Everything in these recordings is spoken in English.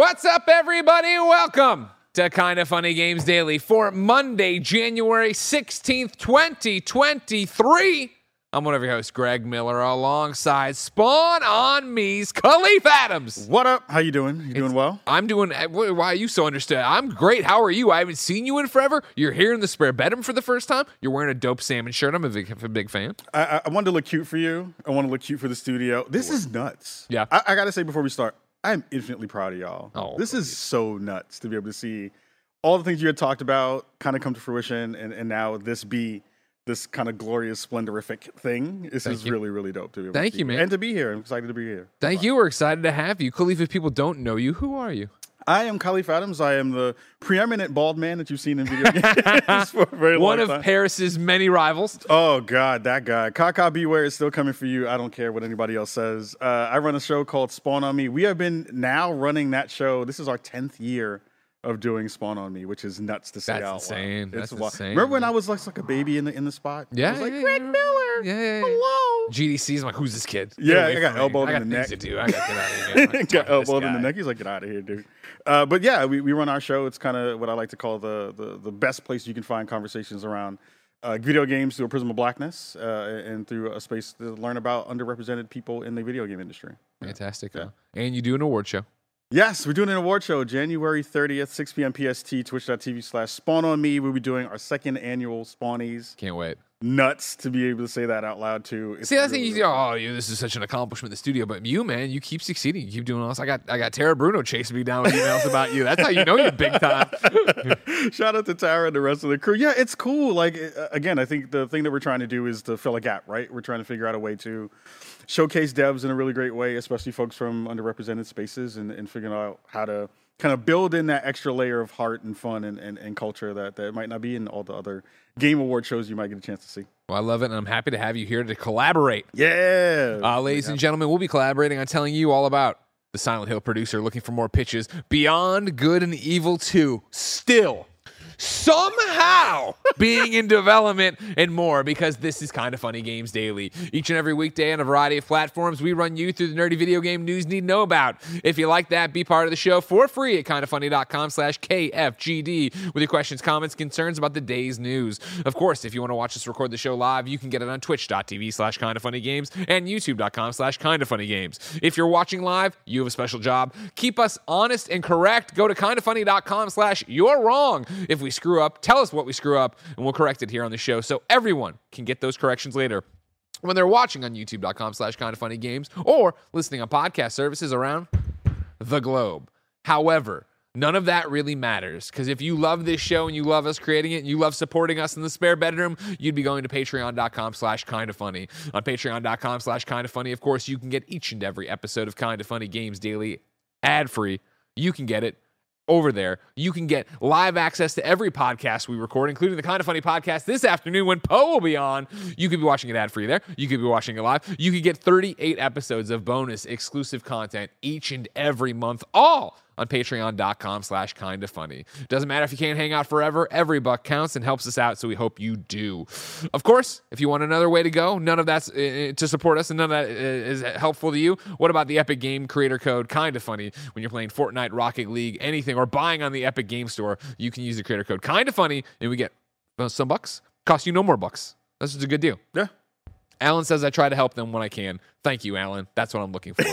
What's up, everybody? Welcome to Kinda Funny Games Daily for Monday, January 16th, 2023. I'm one of your hosts, Greg Miller, alongside Spawn on Me's Khalif Adams. What up? How you doing? You doing well? I'm doing... Why are you so understood? I'm great. How are you? I haven't seen you in forever. You're here in the spare bedroom for the first time. You're wearing a dope salmon shirt. I'm a big fan. I wanted to look cute for you. I want to look cute for the studio. This is nuts. Yeah. I got to say before we start, I'm infinitely proud of y'all. Oh, this is so nuts to be able to see all the things you had talked about kind of come to fruition and now this be this kind of glorious, splendorific thing. This is really, really dope to be able to see. Thank you, man. And to be here. I'm excited to be here. Thank you. We're excited to have you. Khalif, if people don't know you, who are you? I am Khalif Adams. I am the preeminent bald man that you've seen in video games for a very long time. One of Paris's many rivals. Oh, God, that guy. Kaka Beware is still coming for you. I don't care what anybody else says. I run a show called Spawn on Me. We have been now running that show. This is our 10th year of doing Spawn on Me, which is nuts to say out loud. Insane. That's insane. Remember when I was like a baby in the spot? Yeah. I was like, Greg Miller. Yeah. Hello. GDC's like, who's this kid? Yeah, I got elbowed in the neck. I got things to do. I got to get out of here. Got elbowed in the neck. He's like, get out of here, dude. But yeah, we run our show. It's kind of what I like to call the best place you can find conversations around video games through a prism of blackness and through a space to learn about underrepresented people in the video game industry. Fantastic. Yeah. And you do an award show. Yes, we're doing an award show January 30th, 6 p.m. PST, twitch.tv/Spawn on Me. We'll be doing our second annual Spawnies. Can't wait. Nuts to be able to say that out loud, too. It's See, I think this is such an accomplishment in the studio, but you, man, you keep succeeding. You keep doing all this. I got Tara Bruno chasing me down with emails about you. That's how you know you're big time. Shout out to Tara and the rest of the crew. Yeah, it's cool. Like, again, I think the thing that we're trying to do is to fill a gap, right? We're trying to figure out a way to showcase devs in a really great way, especially folks from underrepresented spaces and figuring out how to kind of build in that extra layer of heart and fun and culture that might not be in all the other game award shows you might get a chance to see. Well, I love it, and I'm happy to have you here to collaborate. Yeah. Ladies and gentlemen, we'll be collaborating on telling you all about the Silent Hill producer looking for more pitches. Beyond Good and Evil 2, still somehow being in development and more, because this is Kinda Funny Games Daily. Each and every weekday on a variety of platforms, we run you through the nerdy video game news you need to know about. If you like that, be part of the show for free at kindafunny.com/KFGD with your questions, comments, concerns about the day's news. Of course, if you want to watch us record the show live, you can get it on twitch.tv/KindaFunnyGames and youtube.com/KindaFunnyGames. If you're watching live, you have a special job. Keep us honest and correct. Go to kindafunny.com/you're wrong. If we screw up, tell us what we screw up, and we'll correct it here on the show so everyone can get those corrections later when they're watching on youtube.com/KindaFunnyGames or listening on podcast services around the globe. However, none of that really matters, because if you love this show and you love us creating it and you love supporting us in the spare bedroom, you'd be going to patreon.com/KindaFunny. On patreon.com/KindaFunny, of course, you can get each and every episode of Kinda Funny Games Daily ad-free. You can get it over there. You can get live access to every podcast we record, including the Kinda Funny podcast this afternoon when Poe will be on. You could be watching it ad-free there. You could be watching it live. You could get 38 episodes of bonus exclusive content each and every month, all on patreon.com/KindaFunny. Doesn't matter if you can't hang out forever. Every buck counts and helps us out, so we hope you do. Of course, if you want another way to go, none of that's to support us and none of that is helpful to you. What about the Epic Game creator code KindaFunny when you're playing Fortnite, Rocket League, anything, or buying on the Epic Game Store? You can use the creator code KindaFunny, and we get some bucks. Cost you no more bucks. This is a good deal. Yeah. Alan says I try to help them when I can. Thank you, Alan. That's what I'm looking for.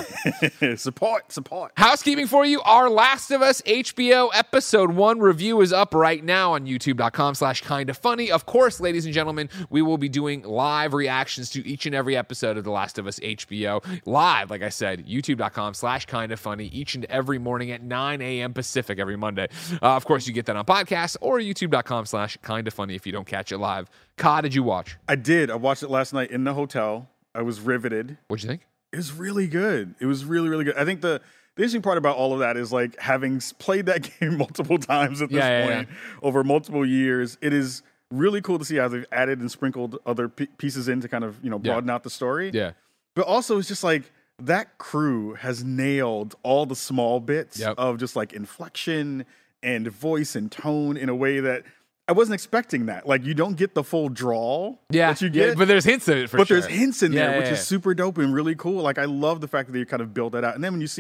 Support. Housekeeping for you. Our Last of Us HBO Episode 1 review is up right now on youtube.com/KindaFunny. Of course, ladies and gentlemen, we will be doing live reactions to each and every episode of The Last of Us HBO. Live, like I said, youtube.com/KindaFunny each and every morning at 9 a.m. Pacific every Monday. Of course, you get that on podcast or youtube.com/KindaFunny if you don't catch it live. Ka, did you watch? I did. I watched it last night in the hotel. I was riveted. What'd you think? It was really good. It was really, really good. I think the interesting part about all of that is like having played that game multiple times at this point over multiple years. It is really cool to see how they've added and sprinkled other pieces in to kind of broaden out the story. Yeah. But also it's just like that crew has nailed all the small bits of just like inflection and voice and tone in a way that I wasn't expecting that. Like, you don't get the full drawl that you get. But there's hints of it for sure. But there's hints in there, which is super dope and really cool. Like, I love the fact that they kind of build that out. And then when you see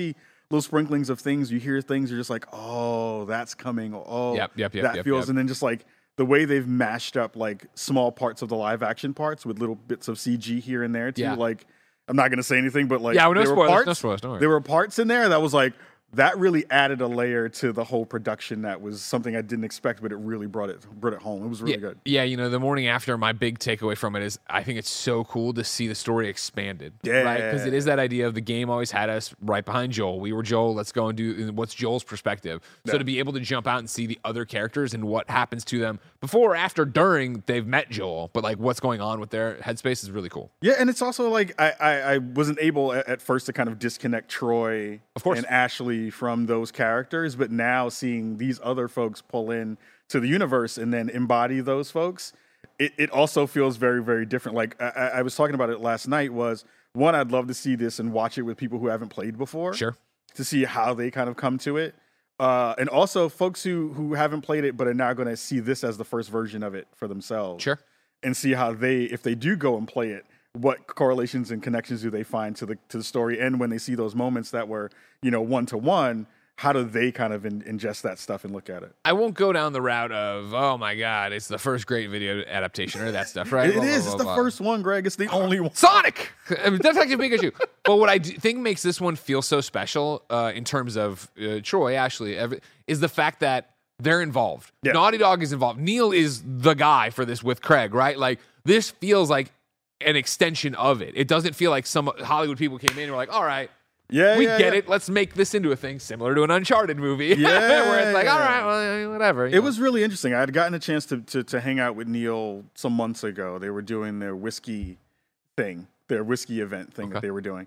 little sprinklings of things. You hear things, you're just like, oh, that's coming. Oh, that feels. And then just like the way they've mashed up like small parts of the live action parts with little bits of CG here and there too. Yeah. Like, I'm not going to say anything, but like, no there were spoilers, parts, no spoilers, don't worry. there were parts in there that was like, that really added a layer to the whole production that was something I didn't expect, but it really brought it home. It was really good. Yeah, you know, the morning after, my big takeaway from it is I think it's so cool to see the story expanded. Yeah. Right? Because it is that idea of the game always had us right behind Joel. We were Joel. Let's go and do what's Joel's perspective. So to be able to jump out and see the other characters and what happens to them before, after, during they've met Joel, but like what's going on with their headspace is really cool. Yeah, and it's also like I wasn't able at first to kind of disconnect Troy and Ashley from those characters, but now seeing these other folks pull in to the universe and then embody those folks, it also feels very, very different. Like I was talking about it last night, was one, I'd love to see this and watch it with people who haven't played before. Sure. To see how they kind of come to it. And also folks who haven't played it but are now going to see this as the first version of it for themselves. Sure. And see how if they do go and play it, what correlations and connections do they find to the story? And when they see those moments that were, one-to-one, how do they kind of ingest that stuff and look at it? I won't go down the route of, oh my God, it's the first great video adaptation or that stuff, right? It is. It's the first one, Greg. It's the only one. Sonic! I mean, that's actually a big issue. But what I think makes this one feel so special in terms of Troy, Ashley, is the fact that they're involved. Yeah. Naughty Dog is involved. Neil is the guy for this with Craig, right? Like, this feels like an extension of it. It doesn't feel like some Hollywood people came in and were like, all right, we get it. Let's make this into a thing similar to an Uncharted movie. Where it's like, all right, well, whatever. It was really interesting. I had gotten a chance to hang out with Neil some months ago. They were doing their whiskey thing, their whiskey event thing that they were doing.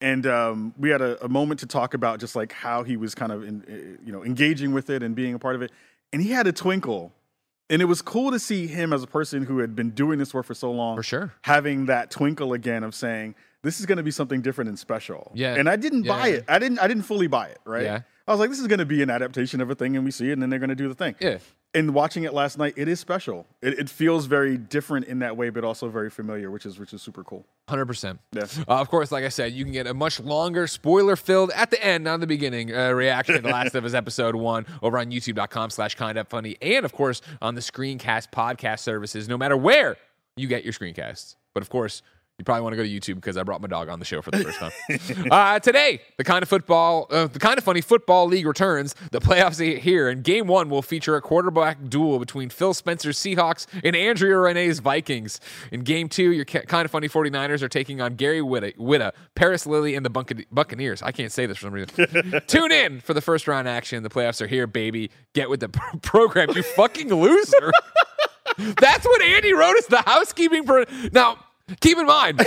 And we had a moment to talk about just like how he was kind of engaging with it and being a part of it. And he had a twinkle. And it was cool to see him as a person who had been doing this work for so long. For sure. Having that twinkle again of saying, this is going to be something different and special. Yeah. And I didn't buy it. I didn't fully buy it, right? Yeah. I was like, this is going to be an adaptation of a thing, and we see it, and then they're going to do the thing. Yeah. And watching it last night, it is special. It feels very different in that way, but also very familiar, which is super cool. 100%. Yeah. Of course, like I said, you can get a much longer, spoiler-filled, at the end, not the beginning, reaction to The Last of Us Episode 1 over on youtube.com/kindoffunny, and, of course, on the Screencast podcast services, no matter where you get your screencasts. But, of course, you probably want to go to YouTube because I brought my dog on the show for the first time. Today, the Kind of Funny Football League returns. The playoffs are here, and Game 1 will feature a quarterback duel between Phil Spencer's Seahawks and Andrea Renee's Vikings. In Game 2, your Kind of Funny 49ers are taking on Gary Whitta, Paris Lilly, and the Buccaneers. I can't say this for some reason. Tune in for the first round action. The playoffs are here, baby. Get with the program, you fucking loser. That's what Andy wrote as the housekeeping. Now, keep in mind,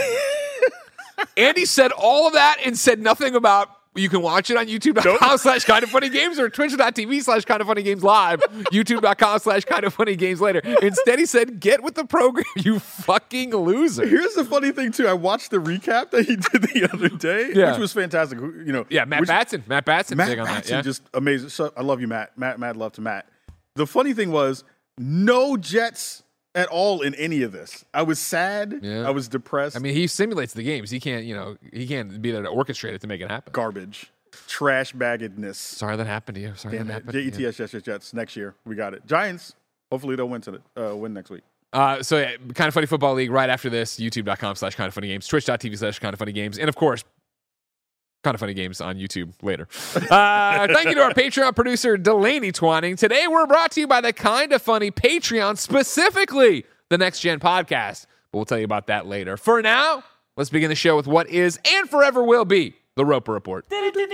Andy said all of that and said nothing about you can watch it on youtube.com/kindoffunnygames or twitch.tv/kindoffunnygames live, youtube.com/kindoffunnygames later. Instead, he said, get with the program, you fucking loser. Here's the funny thing, too. I watched the recap that he did the other day, which was fantastic. Matt Batson. Matt Batson just amazing. So, I love you, Matt. Mad love to Matt. The funny thing was, no Jets at all in any of this. I was sad. Yeah. I was depressed. I mean, he simulates the games. He can't be there to orchestrate it to make it happen. Garbage. Trash baggedness. Sorry that happened to you. Jets, Jets. Next year, we got it. Giants, hopefully they'll win next week. Kind of Funny Football League right after this, youtube.com/kindoffunnygames, twitch.tv/kindoffunnygames, and of course, Kind of Funny Games on YouTube later. Thank you to our Patreon producer, Delaney Twining. Today, we're brought to you by the Kind of Funny Patreon, specifically the Next Gen Podcast. But we'll tell you about that later. For now, let's begin the show with what is and forever will be the Roper Report.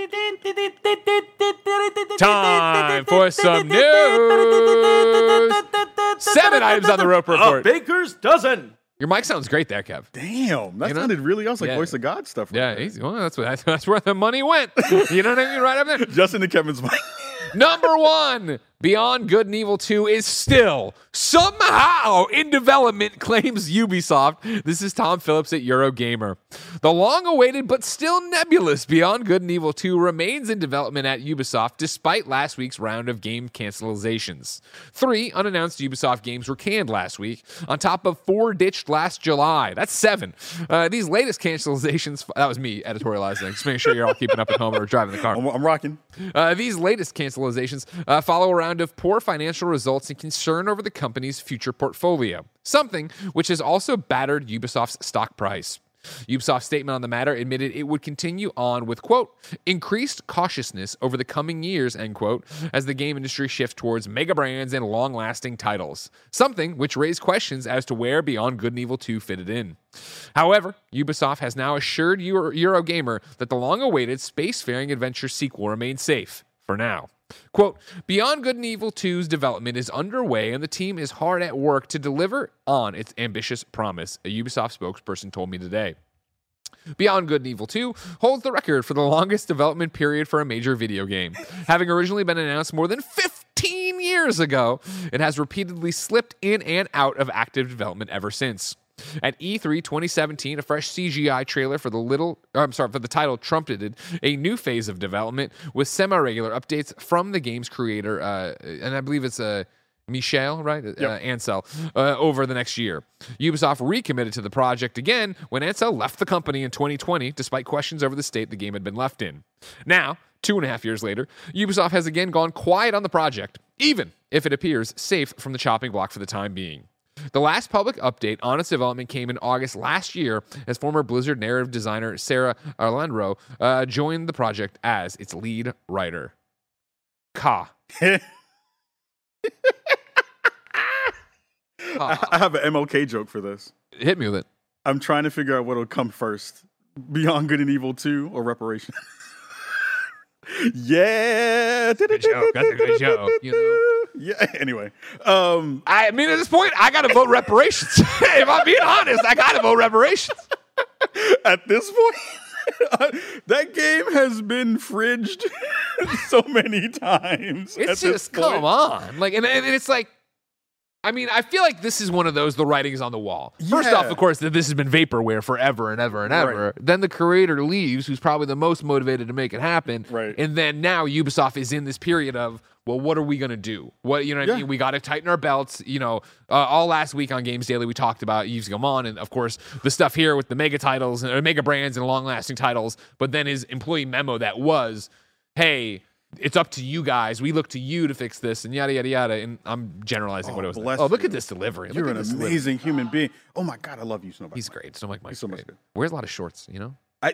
Time for some news. 7 items on the Roper Report. A baker's dozen. Your mic sounds great there, Kev. Damn, that sounded really awesome, like Voice of God stuff. Easy. Well, that's where the money went. You know what I mean? Right up there. Just into Kevin's mic. Number 1, Beyond Good and Evil 2 is still somehow in development, claims Ubisoft. This is Tom Phillips at Eurogamer. The long-awaited but still nebulous Beyond Good and Evil 2 remains in development at Ubisoft despite last week's round of game cancelizations. 3 unannounced Ubisoft games were canned last week, on top of 4 ditched last July. That's 7. These latest cancelizations... That was me editorializing. Just making sure you're all keeping up at home or driving the car. I'm rocking. These latest cancelizations follow around of poor financial results and concern over the company's future portfolio, something which has also battered Ubisoft's stock price. Ubisoft's statement on the matter admitted it would continue on with, quote, increased cautiousness over the coming years, end quote, as the game industry shifts towards mega brands and long-lasting titles, something which raised questions as to where Beyond Good and Evil 2 fitted in. However, Ubisoft has now assured Eurogamer that the long-awaited spacefaring adventure sequel remains safe, for now. Quote, Beyond Good and Evil 2's development is underway and the team is hard at work to deliver on its ambitious promise, a Ubisoft spokesperson told me today. Beyond Good and Evil 2 holds the record for the longest development period for a major video game. Having originally been announced more than 15 years ago, it has repeatedly slipped in and out of active development ever since. At E3 2017, a fresh CGI trailer for the title trumpeted a new phase of development with semi-regular updates from the game's creator, and I believe it's Michel, right? Yep. Ansel, over the next year. Ubisoft recommitted to the project again when Ansel left the company in 2020, despite questions over the state the game had been left in. Now, 2.5 years later, Ubisoft has again gone quiet on the project, even if it appears safe from the chopping block for the time being. The last public update on its development came in August last year as former Blizzard narrative designer Sarah Arlandro joined the project as its lead writer. I have an MLK joke for this. Hit me with it. I'm trying to figure out what'll come first. Beyond Good and Evil 2 or Reparation? Yeah. Good joke. That's a good joke. You know? Yeah. Anyway, I mean, at this point, I gotta vote reparations. If I'm being honest, I gotta vote reparations. At this point, that game has been fridged so many times. It's just come on, like, and it's like. I mean, I feel like this is one of those, the writing's on the wall. First off, of course, that this has been vaporware forever and ever and ever. Right. Then the creator leaves, who's probably the most motivated to make it happen. Right. And then now Ubisoft is in this period of, well, what are we going to do? What, you know what I mean? We got to tighten our belts. You know, all last week on Games Daily, we talked about Yves Guillemot and, of course, the stuff here with the mega titles, or mega brands and long-lasting titles. But then his employee memo that was, hey, it's up to you guys. We look to you to fix this, and yada, yada, yada. And I'm generalizing what it was. Oh, look at this delivery. You're an amazing human being. Oh, my God, I love you, Snowbike. He's great. Snowbike Mike's so much great. good. Wears a lot of shorts, you know?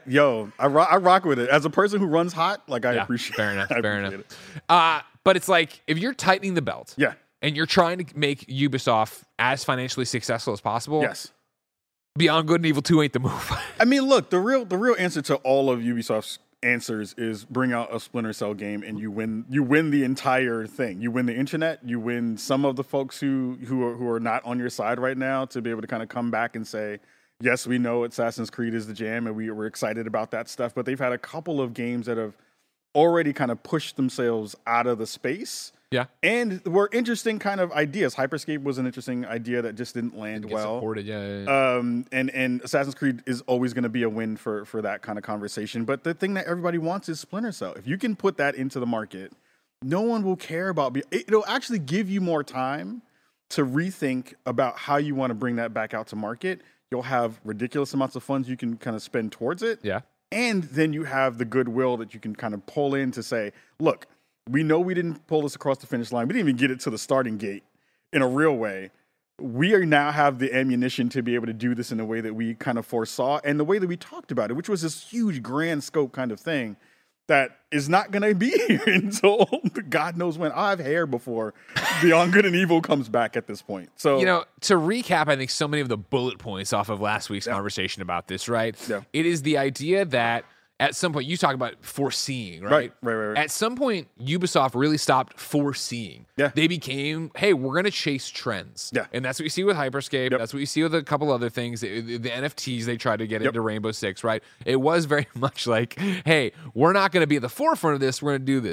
I rock with it. As a person who runs hot, like, I appreciate it. Fair enough. But it's like, if you're tightening the belt, and you're trying to make Ubisoft as financially successful as possible, yes, Beyond Good and Evil 2 ain't the move. I mean, look, the real answer to all of Ubisoft's answers is bring out a Splinter Cell game and you win the entire thing. You win the internet, you win some of the folks who are not on your side right now to be able to kind of come back and say, yes, we know Assassin's Creed is the jam and we're excited about that stuff, but they've had a couple of games that have already kind of pushed themselves out of the space. Yeah. And were interesting kind of ideas. Hyperscape was an interesting idea that just didn't land well. Supported, yeah. And Assassin's Creed is always going to be a win for that kind of conversation. But the thing that everybody wants is Splinter Cell. If you can put that into the market, no one will care about it'll actually give you more time to rethink about how you want to bring that back out to market. You'll have ridiculous amounts of funds you can kind of spend towards it. Yeah. And then you have the goodwill that you can kind of pull in to say, look, we know we didn't pull this across the finish line. We didn't even get it to the starting gate in a real way. We are now have the ammunition to be able to do this in a way that we kind of foresaw and the way that we talked about it, which was this huge grand scope kind of thing that is not going to be here until God knows when. I have hair before Beyond Good and Evil comes back at this point. So, you know, to recap, I think so many of the bullet points off of last week's conversation about this, right? Yeah. It is the idea that at some point, you talk about foreseeing, right? Right. At some point, Ubisoft really stopped foreseeing. Yeah. They became, hey, we're going to chase trends. Yeah. And that's what you see with Hyperscape. Yep. That's what you see with a couple other things. The NFTs they tried to get into Rainbow Six, right? It was very much like, hey, we're not going to be at the forefront of this. We're going to do this.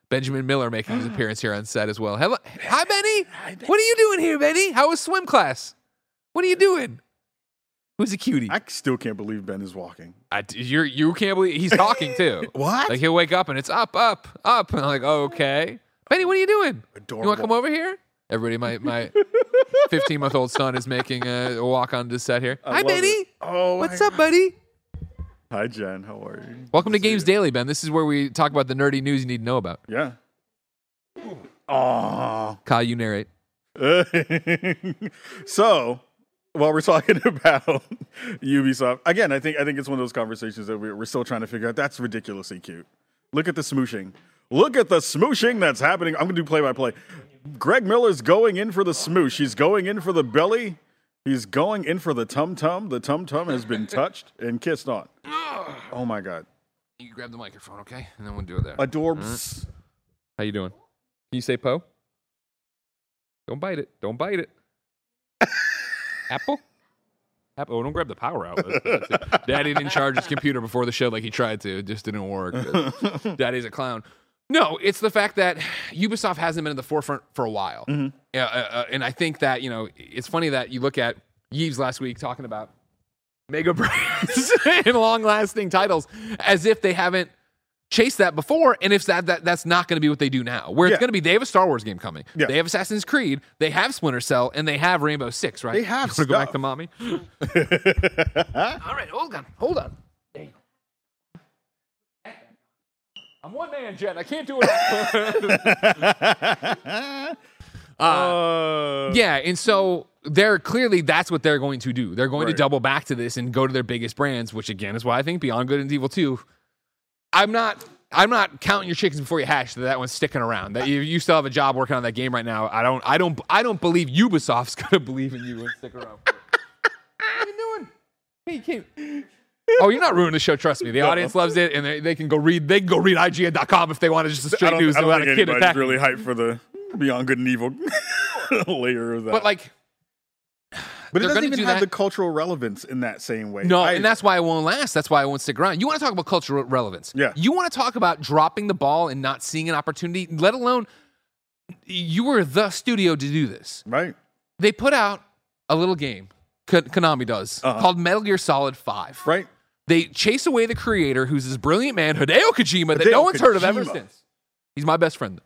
Benjamin Miller making his appearance here on set as well. Hello. Hi, Benny. What are you doing here, Benny? How was swim class? What are you doing? Who's a cutie? I still can't believe Ben is walking. You can't believe he's talking too. What? Like he'll wake up and it's up, up, up, and I'm like, okay, Benny, what are you doing? Adorable. You want to come over here? Everybody, my 15-month-old son is making a walk onto the set here. Hi, Benny. It. Oh, what's up, buddy? Hi, Jen. How are you? Welcome to Games Daily, Ben. This is where we talk about the nerdy news you need to know about. Yeah. Oh. Kyle, you narrate. So, while we're talking about Ubisoft, again, I think it's one of those conversations that we're still trying to figure out. That's ridiculously cute. Look at the smooshing. Look at the smooshing that's happening. I'm going to do play-by-play. Greg Miller's going in for the smoosh. He's going in for the belly. He's going in for the tum-tum. The tum-tum has been touched and kissed on. Oh, my God. You grab the microphone, okay? And then we'll do it there. Adorbs. How you doing? Can you say Poe? Don't bite it. Don't bite it. Apple? Apple. Oh, don't grab the power outlet. Daddy didn't charge his computer before the show like he tried to. It just didn't work. Daddy's a clown. No, it's the fact that Ubisoft hasn't been in the forefront for a while. Mm-hmm. And I think that, it's funny that you look at Yves last week talking about mega brands and long-lasting titles as if they haven't chased that before, and if that's not going to be what they do now. Where it's going to be, they have a Star Wars game coming. Yeah. They have Assassin's Creed. They have Splinter Cell, and they have Rainbow Six, right? They have stuff. Go back to mommy? All right, hold on. Damn. I'm one man, Jen. I can't do it. Yeah, and so that's what they're going to do. They're going to double back to this and go to their biggest brands, which again is why I think Beyond Good and Evil 2. I'm not counting your chickens before you hatch that one's sticking around. That you still have a job working on that game right now. I don't believe Ubisoft's gonna believe in you and stick around. What are you doing? Hey, you can't. Oh, you're not ruining the show. Trust me. The audience loves it, and they can go read. They can go read IGN.com if they want to just straight news. I don't think anybody's really hyped for the Beyond Good and Evil layer of that. But it doesn't even have the cultural relevance in that same way. No, and that's why it won't last. That's why it won't stick around. You want to talk about cultural relevance. Yeah. You want to talk about dropping the ball and not seeing an opportunity, let alone you were the studio to do this. Right. They put out a little game, Konami does, called Metal Gear Solid 5. Right. They chase away the creator, who's this brilliant man, Hideo Kojima, that no one's heard of ever since. He's my best friend.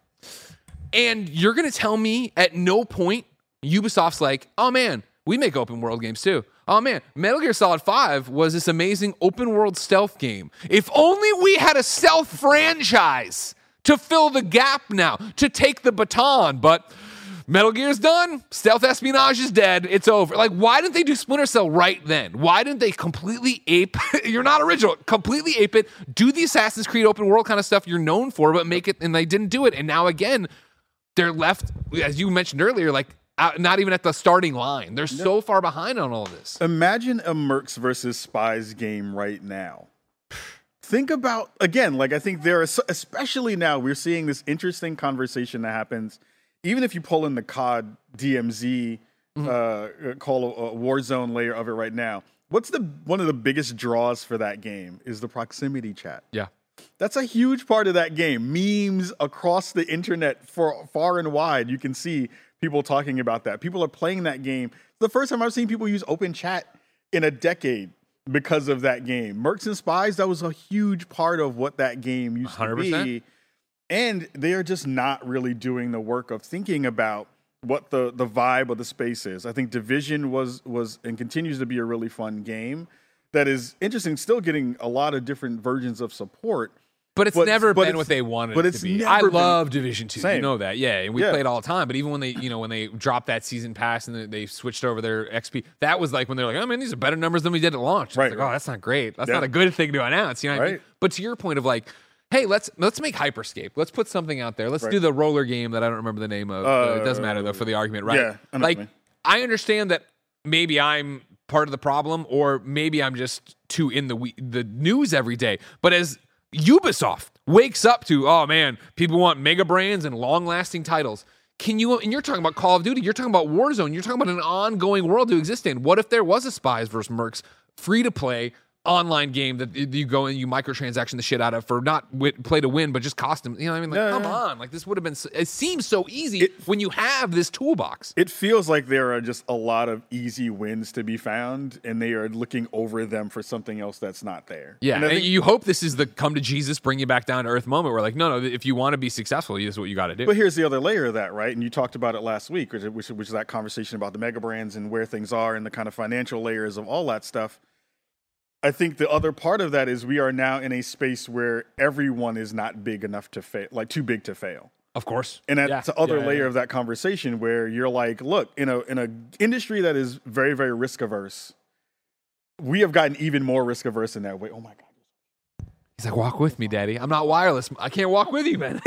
And you're going to tell me at no point Ubisoft's like, oh, man, we make open world games too. Oh man, Metal Gear Solid 5 was this amazing open world stealth game. If only we had a stealth franchise to fill the gap now, to take the baton. But Metal Gear's done. Stealth espionage is dead. It's over. Like, why didn't they do Splinter Cell right then? Why didn't they completely ape? You're not original. Completely ape it. Do the Assassin's Creed open world kind of stuff you're known for, but make it. And they didn't do it. And now again, they're left, as you mentioned earlier, like, not even at the starting line. They're so far behind on all of this. Imagine a Mercs versus Spies game right now. Think about, again, like I think there are, especially now, we're seeing this interesting conversation that happens, even if you pull in the COD DMZ call a Warzone layer of it right now. What's one of the biggest draws for that game is the proximity chat. Yeah. That's a huge part of that game. Memes across the internet far and wide. You can see people talking about that. People are playing that game. It's the first time I've seen people use open chat in a decade because of that game. Mercs and Spies, that was a huge part of what that game used 100%. To be. And they are just not really doing the work of thinking about what the vibe of the space is. I think Division was and continues to be a really fun game that is interesting, still getting a lot of different versions of support. But it's never been what they wanted it to be. I love Division 2. Same. You know that. Yeah, and we played all the time. But even when they dropped that season pass and they switched over their XP, that was like when they're like, oh man, these are better numbers than we did at launch. Right. It's like, oh, that's not great. That's not a good thing to announce. You know what I mean? But to your point of like, hey, let's make Hyperscape. Let's put something out there. Let's do the roller game that I don't remember the name of. It doesn't matter though for the argument, right? Yeah. I understand that maybe I'm part of the problem, or maybe I'm just too in the news every day. But as Ubisoft wakes up to, oh man, people want mega brands and long-lasting titles. And you're talking about Call of Duty, you're talking about Warzone, you're talking about an ongoing world to exist in. What if there was a Spies versus Mercs free to play online game that you go and you microtransaction the shit out of for not play to win, but just cost them. You know what I mean? Like, come on. Like, this would have been, it seems so easy when you have this toolbox. It feels like there are just a lot of easy wins to be found, and they are looking over them for something else that's not there. Yeah. And you hope this is the come to Jesus, bring you back down to earth moment where, like, no, if you want to be successful, this is what you got to do. But here's the other layer of that, right? And you talked about it last week, which is that conversation about the mega brands and where things are and the kind of financial layers of all that stuff. I think the other part of that is we are now in a space where everyone is not big enough to fail, like too big to fail. Of course. And that's the other layer of that conversation where you're like, look, in a industry that is very, very risk averse, we have gotten even more risk averse in that way. Oh my God. He's like, walk with me, Daddy. I'm not wireless. I can't walk with you, man.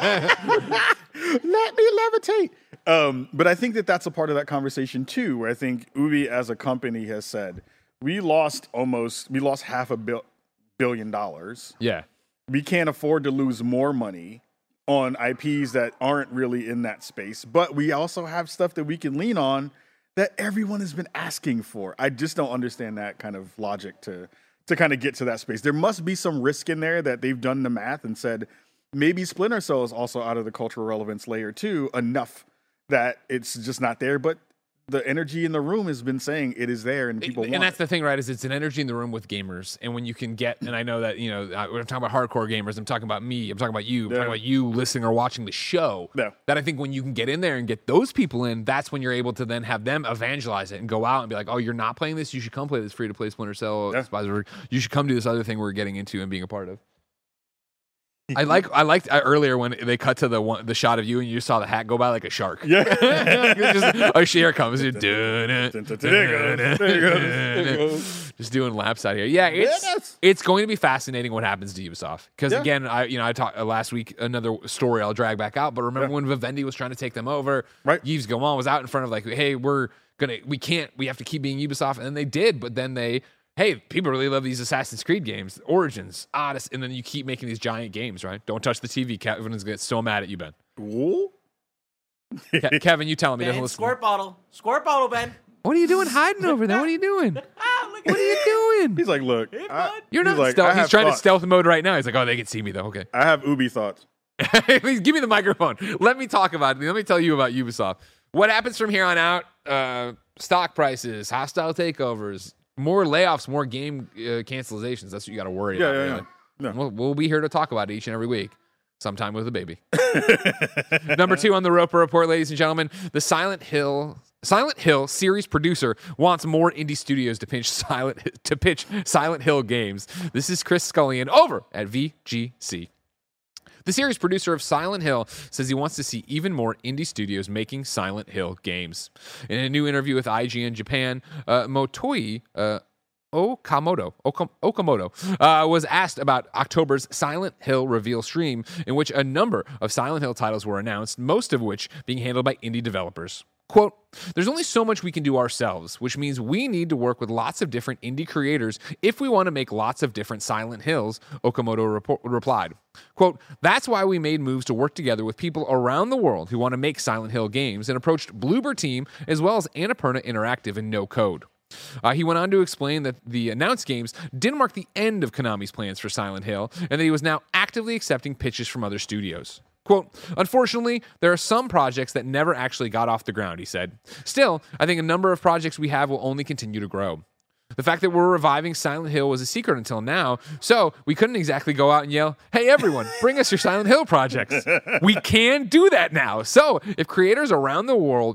Let me levitate. But I think that's a part of that conversation too, where I think Ubi as a company has said, we lost $500 million. Yeah. We can't afford to lose more money on IPs that aren't really in that space, but we also have stuff that we can lean on that everyone has been asking for. I just don't understand that kind of logic to kind of get to that space. There must be some risk in there that they've done the math and said, maybe Splinter Cell is also out of the cultural relevance layer too, enough that it's just not there, but the energy in the room has been saying it is there and people want it. And that's the thing, right, is it's an energy in the room with gamers. And when you can get, and I know that, you know, when I'm talking about hardcore gamers, I'm talking about me, I'm talking about you, I'm talking about you listening or watching the show, that I think when you can get in there and get those people in, that's when you're able to then have them evangelize it and go out and be like, oh, you're not playing this? You should come play this free-to-play Splinter Cell. You should come do this other thing we're getting into and being a part of. I liked earlier when they cut to the shot of you and you just saw the hat go by like a shark. Yeah. Here it comes. There it goes. Just doing laps out here. Yeah, it's going to be fascinating what happens to Ubisoft. Because again, I talked last week, another story I'll drag back out, but remember when Vivendi was trying to take them over, right? Yves Guillemot was out in front of like, hey, we have to keep being Ubisoft, and then they did, but then hey, people really love these Assassin's Creed games, Origins, Odyssey, and then you keep making these giant games, right? Don't touch the TV. Kevin is going to get so mad at you, Ben. Whoa. Kevin, you tell him he doesn't listen. Squirt bottle, Ben. What are you doing hiding over there? What are you doing? What are you doing? He's like, look, you're not stealth. He's trying to stealth mode right now. He's like, oh, they can see me though. Okay. I have Ubi thoughts. Please give me the microphone. Let me talk about it. Let me tell you about Ubisoft. What happens from here on out? Stock prices, hostile takeovers, more layoffs, more game cancelizations. That's what you got to worry about. Really. Yeah. We'll be here to talk about it each and every week, sometime with a baby. Number 2 on the Roper Report, ladies and gentlemen, the Silent Hill series producer wants more indie studios to pitch Silent Hill games. This is Chris Scullion over at VGC. The series producer of Silent Hill says he wants to see even more indie studios making Silent Hill games. In a new interview with IGN Japan, Motoi Okamoto was asked about October's Silent Hill reveal stream, in which a number of Silent Hill titles were announced, most of which being handled by indie developers. Quote, there's only so much we can do ourselves, which means we need to work with lots of different indie creators if we want to make lots of different Silent Hills, Okamoto replied. Quote, that's why we made moves to work together with people around the world who want to make Silent Hill games and approached Bloober Team as well as Annapurna Interactive and No Code. He went on to explain that the announced games didn't mark the end of Konami's plans for Silent Hill and that he was now actively accepting pitches from other studios. Quote, unfortunately, there are some projects that never actually got off the ground, he said. Still, I think a number of projects we have will only continue to grow. The fact that we're reviving Silent Hill was a secret until now, so we couldn't exactly go out and yell, hey everyone, bring us your Silent Hill projects. We can do that now. So if creators around the world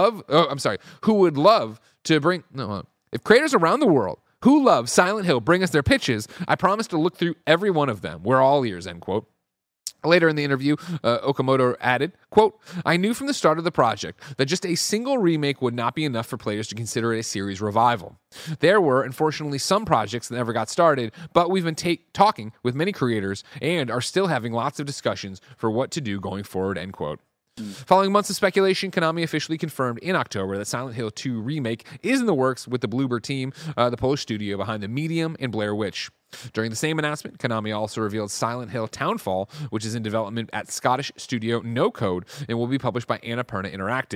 if creators around the world who love Silent Hill bring us their pitches, I promise to look through every one of them. We're all ears, end quote. Later in the interview, Okamoto added, quote, I knew from the start of the project that just a single remake would not be enough for players to consider it a series revival. There were, unfortunately, some projects that never got started, but we've been talking with many creators and are still having lots of discussions for what to do going forward, end quote. Following months of speculation, Konami officially confirmed in October that Silent Hill 2 Remake is in the works with the Bloober Team, the Polish studio behind The Medium and Blair Witch. During the same announcement, Konami also revealed Silent Hill Townfall, which is in development at Scottish studio No Code and will be published by Annapurna Interactive.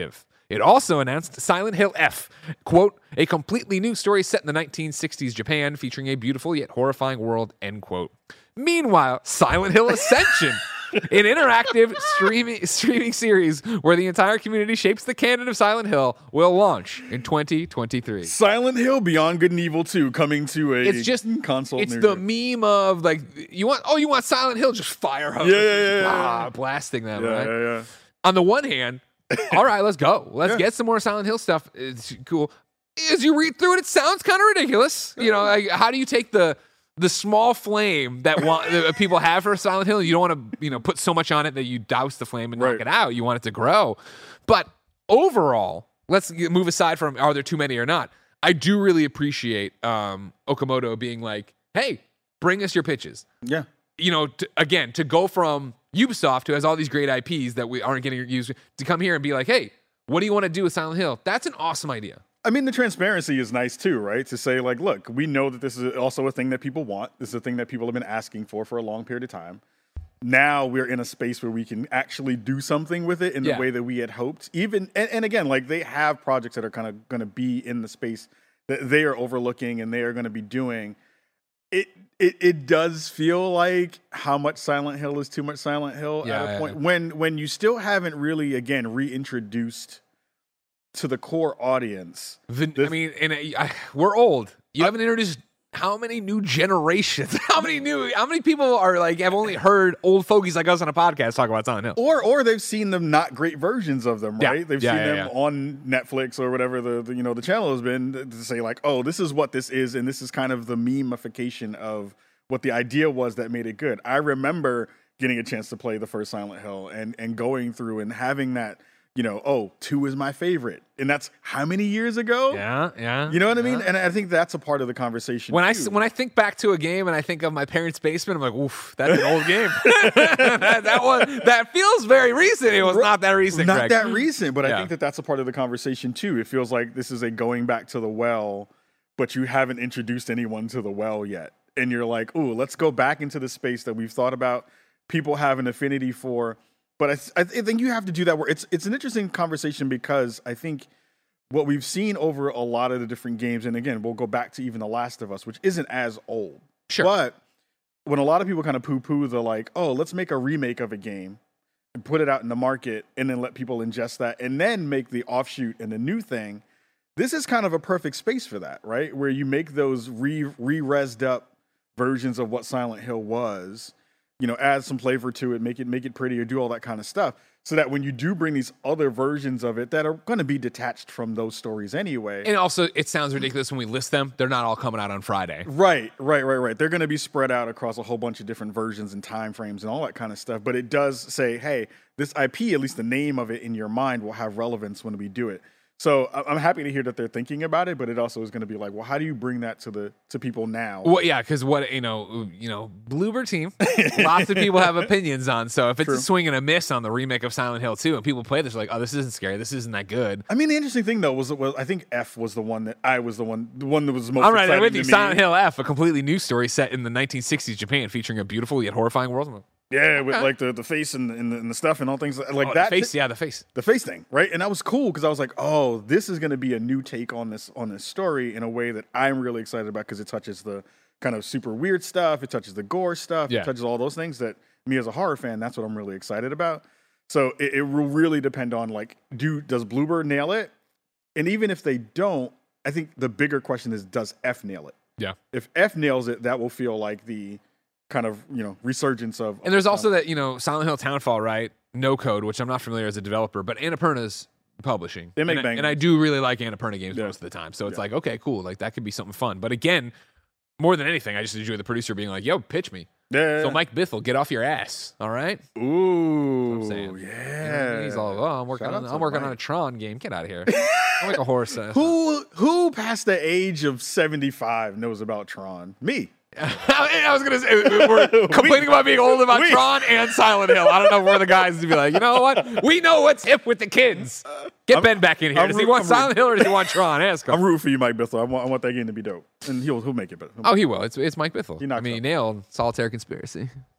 It also announced Silent Hill F, quote, a completely new story set in the 1960s Japan featuring a beautiful yet horrifying world, end quote. Meanwhile, Silent Hill Ascension, an interactive streaming series where the entire community shapes the canon of Silent Hill, will launch in 2023. Silent Hill Beyond Good and Evil 2 coming to a console. It's the meme of like you want Silent Hill, just fire hose. Yeah. Blasting them, Yeah, right? yeah. On the one hand, all right, let's go. Let's get some more Silent Hill stuff. It's cool. As you read through it, it sounds kind of ridiculous. You know, like, how do you take the small flame that people have for Silent Hill? You don't want to, put so much on it that you douse the flame and knock it out. You want it to grow. But overall, let's move aside from are there too many or not. I do really appreciate Okamoto being like, hey, bring us your pitches. Yeah. To go from Ubisoft, who has all these great IPs that we aren't getting used to come here and be like, hey, what do you want to do with Silent Hill? That's an awesome idea. I mean, the transparency is nice too, right? To say like, look, we know that this is also a thing that people want. This is a thing that people have been asking for a long period of time. Now we're in a space where we can actually do something with it in the way that we had hoped. Even and again, like they have projects that are kind of going to be in the space that they are overlooking and they are going to be doing. It does feel like how much Silent Hill is too much Silent Hill at a point when you still haven't really again reintroduced to the core audience. We're old. You haven't introduced how many new generations? How many people are like have only heard old fogies like us on a podcast talk about Silent Hill? Or they've seen them not great versions of them, right? They've seen them on Netflix or whatever the channel has been to say like, oh, this is what this is, and this is kind of the meme-ification of what the idea was that made it good. I remember getting a chance to play the first Silent Hill and going through and having that. 2 is my favorite. And that's how many years ago? Yeah. You know what I mean? And I think that's a part of the conversation. When I think back to a game and I think of my parents' basement, I'm like, oof, that's an old game. that feels very recent. It was not that recent, Not Greg. that recent, but I think that's a part of the conversation too. It feels like this is a going back to the well, but you haven't introduced anyone to the well yet. And you're like, ooh, let's go back into the space that we've thought about people have an affinity for. But I think you have to do that where it's an interesting conversation because I think what we've seen over a lot of the different games, and again, we'll go back to even The Last of Us, which isn't as old. Sure. But when a lot of people kind of poo-poo the like, oh, let's make a remake of a game and put it out in the market and then let people ingest that and then make the offshoot and the new thing, this is kind of a perfect space for that, right? Where you make those re-rezzed up versions of what Silent Hill was, add some flavor to it, make it prettier, do all that kind of stuff. So that when you do bring these other versions of it that are going to be detached from those stories anyway. And also, it sounds ridiculous when we list them. They're not all coming out on Friday. Right. They're going to be spread out across a whole bunch of different versions and time frames and all that kind of stuff. But it does say, hey, this IP, at least the name of it in your mind, will have relevance when we do it. So I'm happy to hear that they're thinking about it, but it also is going to be like, well, how do you bring that to people now? Well, yeah, because Bloober Team, lots of people have opinions on. So if it's a swing and a miss on the remake of Silent Hill 2, and people play this, like, oh, this isn't scary, this isn't that good. I mean, the interesting thing though was I think F was the one that the one that was the most. All right, exciting I'm with you. to me. Silent Hill F, a completely new story set in the 1960s Japan, featuring a beautiful yet horrifying world. Yeah, with like the face and the stuff and all things like that. The face thing, right? And that was cool because I was like, oh, this is going to be a new take on this story in a way that I'm really excited about because it touches the kind of super weird stuff, it touches the gore stuff, it touches all those things that me as a horror fan, that's what I'm really excited about. So it will really depend on like, does Bloober nail it? And even if they don't, I think the bigger question is, does F nail it? Yeah. If F nails it, that will feel like the kind of, resurgence of. And there's also that, Silent Hill Townfall, right? No Code, which I'm not familiar as a developer, but Annapurna's publishing. They make bangers. And I do really like Annapurna games most of the time. So it's like, okay, cool. Like that could be something fun. But again, more than anything, I just enjoy the producer being like, yo, pitch me. Yeah. So Mike Bithell, get off your ass. All right? Ooh. That's what I'm saying. Yeah. He's all, I'm working on a Tron game. Get out of here. I'm like a horse. Who past the age of 75 knows about Tron? Me. I was going to say, we're complaining about being old about Tron and Silent Hill. I don't know if we're the guys to be like, you know what? We know what's hip with the kids. Get Ben back in here. Does he want Silent Hill or does he want Tron? Ask him. I'm rooting for you, Mike Bithell. I want that game to be dope. And he'll make it. But he will. It's Mike Bithell. He nailed Solitaire Conspiracy.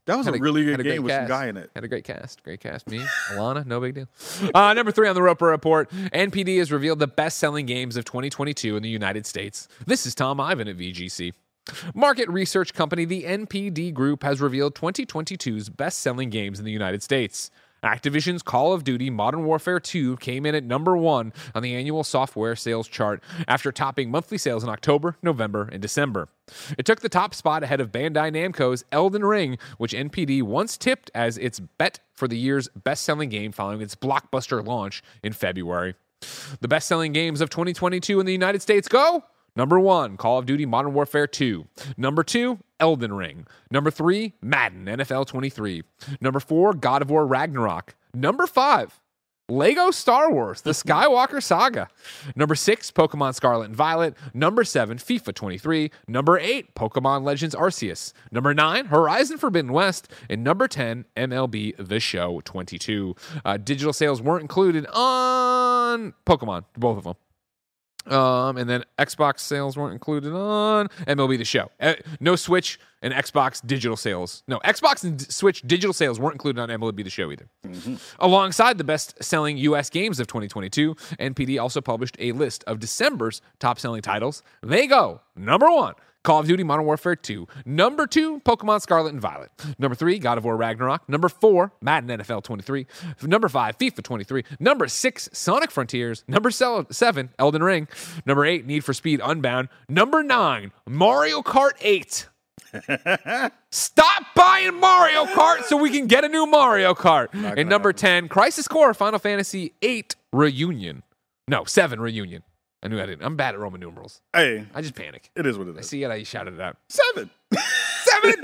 That was a really good had a great game with some cast. guy in it. Had a great cast. Great cast. Me, Alana, no big deal. Number 3 on the Roper Report. NPD has revealed the best-selling games of 2022 in the United States. This is Tom Ivan at VGC. Market research company the NPD Group has revealed 2022's best-selling games in the United States. Activision's Call of Duty Modern Warfare 2 came in at number 1 on the annual software sales chart after topping monthly sales in October, November, and December. It took the top spot ahead of Bandai Namco's Elden Ring, which NPD once tipped as its bet for the year's best-selling game following its blockbuster launch in February. The best-selling games of 2022 in the United States go... Number 1, Call of Duty Modern Warfare 2. Number 2, Elden Ring. Number 3, Madden NFL 23. Number 4, God of War Ragnarok. Number 5, Lego Star Wars, The Skywalker Saga. Number 6, Pokemon Scarlet and Violet. Number 7, FIFA 23. Number 8, Pokemon Legends Arceus. Number 9, Horizon Forbidden West. And number 10, MLB The Show 22. Digital sales weren't included on Pokemon, both of them. And then Xbox sales weren't included on MLB The Show. No Switch and Xbox digital sales. No, Xbox and Switch digital sales weren't included on MLB The Show either. Mm-hmm. Alongside the best-selling U.S. games of 2022, NPD also published a list of December's top-selling titles. They go, number 1, Call of Duty Modern Warfare 2. Number 2, Pokemon Scarlet and Violet. Number 3, God of War Ragnarok. Number 4, Madden NFL 23. Number 5, FIFA 23. Number 6, Sonic Frontiers. Number 7, Elden Ring. Number 8, Need for Speed Unbound. Number 9, Mario Kart 8. Stop buying Mario Kart so we can get a new Mario Kart. And number 10, Crisis Core Final Fantasy 8 Reunion. No, 7 Reunion. I knew I didn't. I'm bad at Roman numerals. Hey. I just panic. It is what it is. I see it, I shouted it out. 7. 7!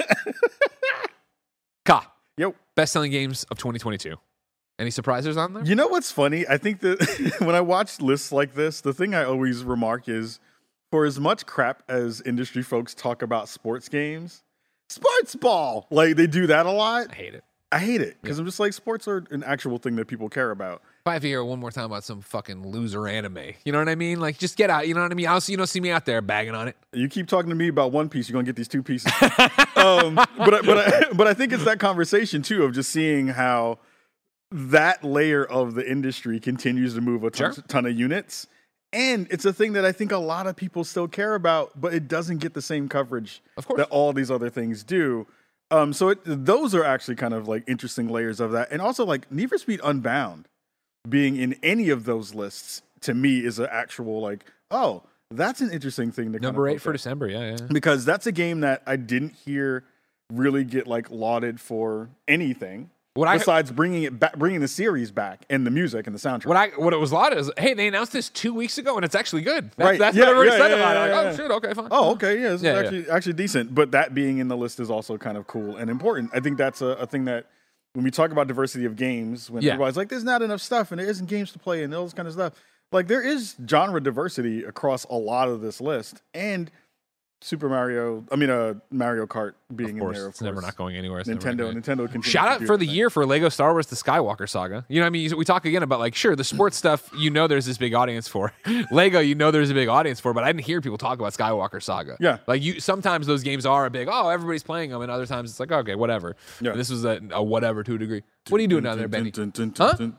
Ka. Yo. Best-selling games of 2022. Any surprises on there? You know what's funny? I think that when I watch lists like this, the thing I always remark is, for as much crap as industry folks talk about sports games, sports ball, like they do that a lot. I hate it. I hate it because I'm just like, sports are an actual thing that people care about. If I have to hear one more time about some fucking loser anime, you know what I mean? Like, just get out. You know what I mean? You don't see me out there bagging on it. You keep talking to me about One Piece, you're gonna get these 2 pieces. But I think it's that conversation too of just seeing how that layer of the industry continues to move a ton of units. And it's a thing that I think a lot of people still care about, but it doesn't get the same coverage that all these other things do. Those are actually kind of like interesting layers of that. And also like Need for Speed Unbound being in any of those lists to me is an actual like, oh, that's an interesting thing to number 8 for December. Yeah. Because that's a game that I didn't hear really get like lauded for anything. Besides bringing it back, bringing the series back and the music and the soundtrack. What it was lauded is, hey, they announced this 2 weeks ago and it's actually good. That's what everybody said about it. Like, oh shit, okay, fine. Oh, okay, yeah, it's actually decent. But that being in the list is also kind of cool and important. I think that's a thing that when we talk about diversity of games, when everybody's like, there's not enough stuff and there isn't games to play and all this kind of stuff. Like there is genre diversity across a lot of this list. And Mario Kart being in there, of course. It's never not going anywhere. Nintendo continues. Shout out for the year for Lego Star Wars: The Skywalker Saga. You know what I mean? We talk again about like, sure, the sports stuff, there's this big audience for. Lego, there's a big audience for, but I didn't hear people talk about Skywalker Saga. Yeah. Like sometimes those games are a big, everybody's playing them, and other times it's like, okay, whatever. Yeah. And this was a whatever to a degree. What are you doing down there, Benny? Huh?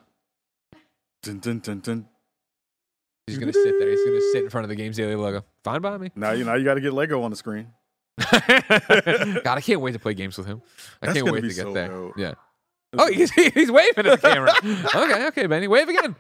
He's going to sit there. He's going to sit in front of the Games Daily logo. Fine by me. Now you got to get Lego on the screen. God, I can't wait to play games with him. I can't wait to get there. Dope. Yeah. He's waving at the camera. Okay, Benny. Wave again.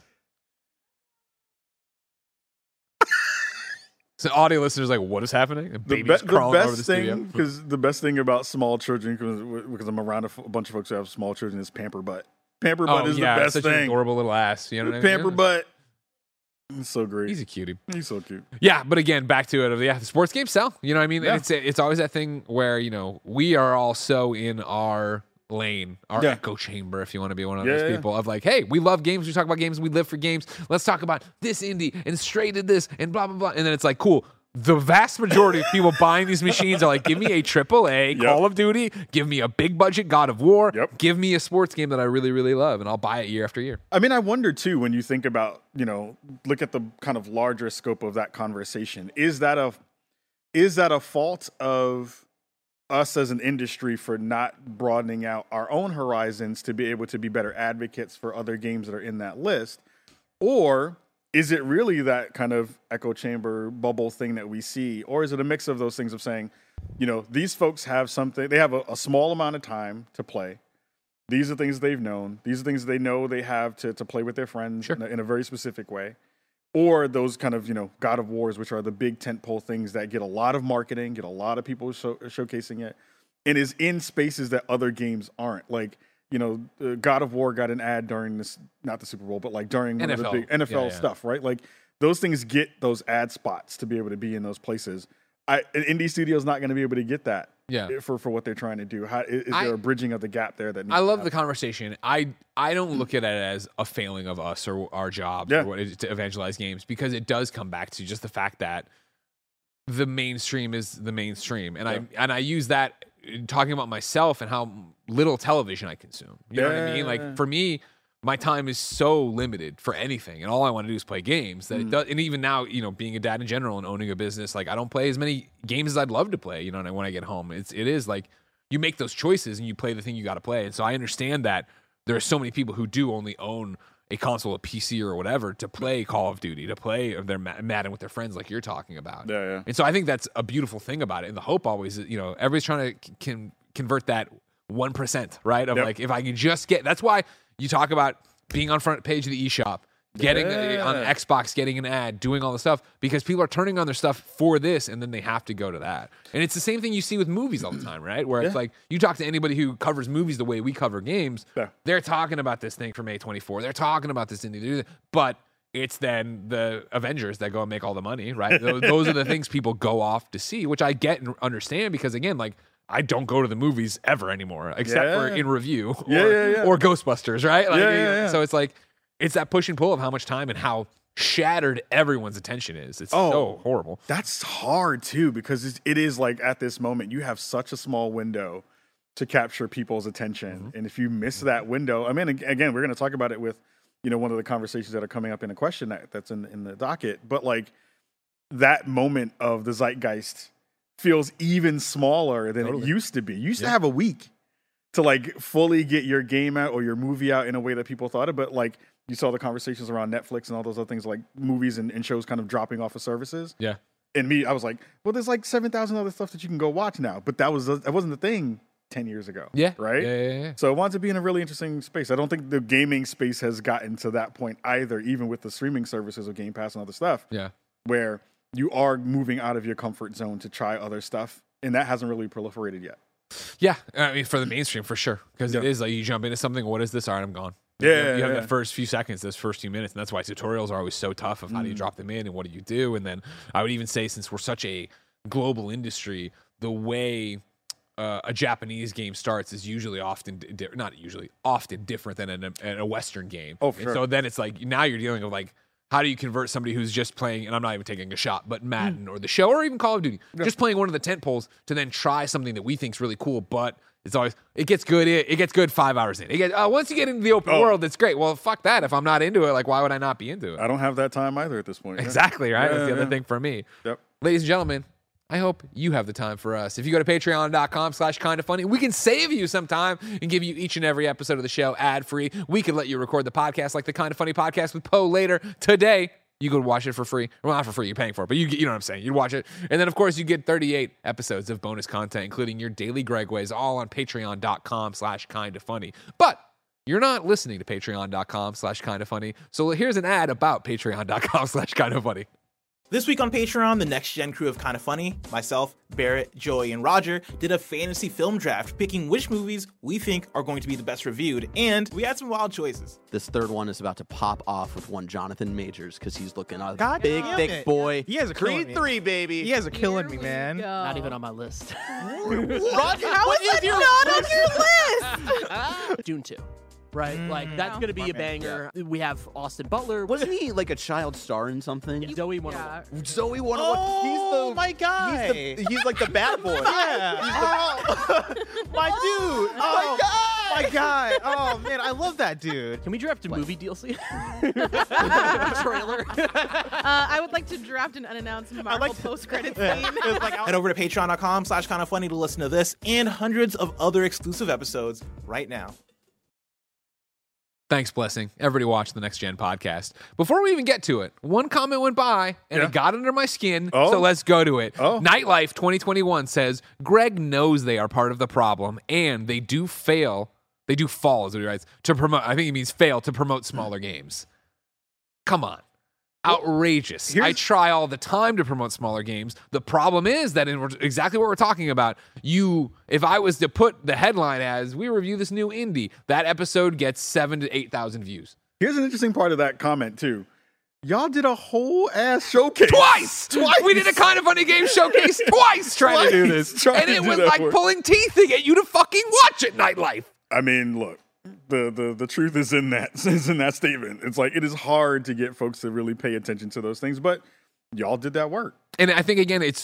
So audio listeners are like, what is happening? Babies crawling over the studio. Because the best thing about small children, because I'm around a bunch of folks who have small children, is Pamper Butt. Pamper Butt is the best such thing. An adorable little ass. You know what I mean? Pamper Butt. He's so great. He's a cutie. He's so cute. Yeah, but again, back to it. The sports games sell. You know what I mean? Yeah. And it's always that thing where, we are all so in our lane, our echo chamber, if you want to be one of those people, of like, hey, we love games. We talk about games. We live for games. Let's talk about this indie and Stray did this and blah, blah, blah. And then it's like, cool. The vast majority of people buying these machines are like, give me a AAA Call of Duty, give me a big budget God of War, give me a sports game that I really, really love, and I'll buy it year after year. I mean, I wonder too, when you think about, look at the kind of larger scope of that conversation, is that a fault of us as an industry for not broadening out our own horizons to be able to be better advocates for other games that are in that list? Or is it really that kind of echo chamber bubble thing that we see? Or is it a mix of those things of saying, you know, these folks have something, they have a small amount of time to play. These are things they've known. These are things they know they have to play with their friends in a very specific way. Or those kind of, you know, God of Wars, which are the big tentpole things that get a lot of marketing, get a lot of people showcasing it, and is in spaces that other games aren't. Like, you know, God of War got an ad during this, not the Super Bowl, but like during one of the big NFL stuff, right? Like those things get those ad spots to be able to be in those places. An indie studio is not going to be able to get that for what they're trying to do. Is there a bridging of the gap there? That I love the conversation. I don't look at it as a failing of us or our job to evangelize games, because it does come back to just the fact that the mainstream is the mainstream. And I use that talking about myself and how little television I consume. You know what I mean? Like for me, my time is so limited for anything, and all I want to do is play games. That it does, and even now, you know, being a dad in general and owning a business, like I don't play as many games as I'd love to play. You know, when I get home, it is like you make those choices and you play the thing you got to play. And so I understand that there are so many people who do only own a console, a PC, or whatever to play Call of Duty, to play their Madden with their friends, like you're talking about. Yeah. And so I think that's a beautiful thing about it. And the hope always is, you know, everybody's trying to convert that 1%, right? Of like, if I can just get, that's why you talk about being on front page of the eShop, getting on Xbox, getting an ad, doing all the stuff, because people are turning on their stuff for this, and then they have to go to that. And it's the same thing you see with movies all the time, right? Where it's like, you talk to anybody who covers movies the way we cover games, they're talking about this thing from A24, they're talking about this indie, but it's then the Avengers that go and make all the money, right? Those are the things people go off to see, which I get and understand, because again, like, I don't go to the movies ever anymore, except for in review or Ghostbusters, right? Like, so it's like, it's that push and pull of how much time and how shattered everyone's attention is. It's so horrible. That's hard too, because it is like at this moment, you have such a small window to capture people's attention. And if you miss that window, I mean, again, we're going to talk about it with, you know, one of the conversations that are coming up in a question that's in the docket, but like that moment of the zeitgeist feels even smaller than it used to be. You used to have a week to like fully get your game out or your movie out in a way that people thought it, but like you saw the conversations around Netflix and all those other things, like movies and shows kind of dropping off of services. Yeah. And I was like, well, there's like 7,000 other stuff that you can go watch now, but that wasn't the thing 10 years ago. Yeah. Right? Yeah. So I want to be in a really interesting space. I don't think the gaming space has gotten to that point either, even with the streaming services of Game Pass and other stuff. Yeah. Where you are moving out of your comfort zone to try other stuff, and that hasn't really proliferated yet. Yeah, I mean, for the mainstream, for sure. Because it is like you jump into something, what is this? All right, I'm gone. You have that first few seconds, those first few minutes, and that's why tutorials are always so tough of how do you drop them in and what do you do? And then I would even say, since we're such a global industry, the way a Japanese game starts is usually often different than a Western game. Oh, for sure. And so then it's like, now you're dealing with like, how do you convert somebody who's just playing, and I'm not even taking a shot, but Madden or the show or even Call of Duty, just playing one of the tent poles to then try something that we think is really cool, but it's always, it gets good 5 hours in. Once you get into the open world, it's great. Well, fuck that. If I'm not into it, like, why would I not be into it? I don't have that time either at this point. Exactly, right? That's the other thing for me. Yep. Ladies and gentlemen, I hope you have the time for us. If you go to patreon.com/kindafunny, we can save you some time and give you each and every episode of the show ad-free. We could let you record the podcast like the Kinda Funny podcast with Poe later today. You could watch it for free. Well, not for free, you're paying for it, but you know what I'm saying. You'd watch it. And then, of course, you get 38 episodes of bonus content, including your daily Gregways, all on patreon.com/kindafunny. But you're not listening to patreon.com/kindafunny. So here's an ad about patreon.com/kindafunny. This week on Patreon, the next gen crew of Kinda Funny, myself, Barrett, Joey, and Roger, did a fantasy film draft picking which movies we think are going to be the best reviewed, and we had some wild choices. This third one is about to pop off with one Jonathan Majors because he's looking a God big, damn thick it. boy. He has a Creed 3, baby. He has a killing me, man. Not even on my list. Roger, How what is that your not on your list? Dune 2. Right? Like, that's going to be a banger. We have Austin Butler. Wasn't he like a child star in something? Zoe 101. Zoe 101. Oh, my guy. He's like the bad boy. Yeah. My dude. Oh, my God. my god! Oh man, I love that dude. Can we draft a movie DLC? Trailer. I would like to draft an unannounced Marvel post-credit scene. Head over to patreon.com/kindafunny to listen to this and hundreds of other exclusive episodes right now. Thanks, Blessing. Everybody watch the Next Gen podcast. Before we even get to it, one comment went by, and it got under my skin, so let's go to it. Nightlife 2021 says, Greg knows they are part of the problem, and they do fall, is what he writes, to promote, I think he means fail to promote smaller games. Come on. Outrageous. I try all the time to promote smaller games. The problem is that in exactly what we're talking about, if I was to put the headline as we review this new indie, that episode gets 7,000 to 8,000 views. Here's an interesting part of that comment too. Y'all did a whole ass showcase. Twice! We did a Kind of Funny Game showcase twice trying to do this. And it was like pulling teeth to get you to fucking watch it, Nightlife. I mean, look. The truth is in that statement. It's like it is hard to get folks to really pay attention to those things, but y'all did that work. And I think again, I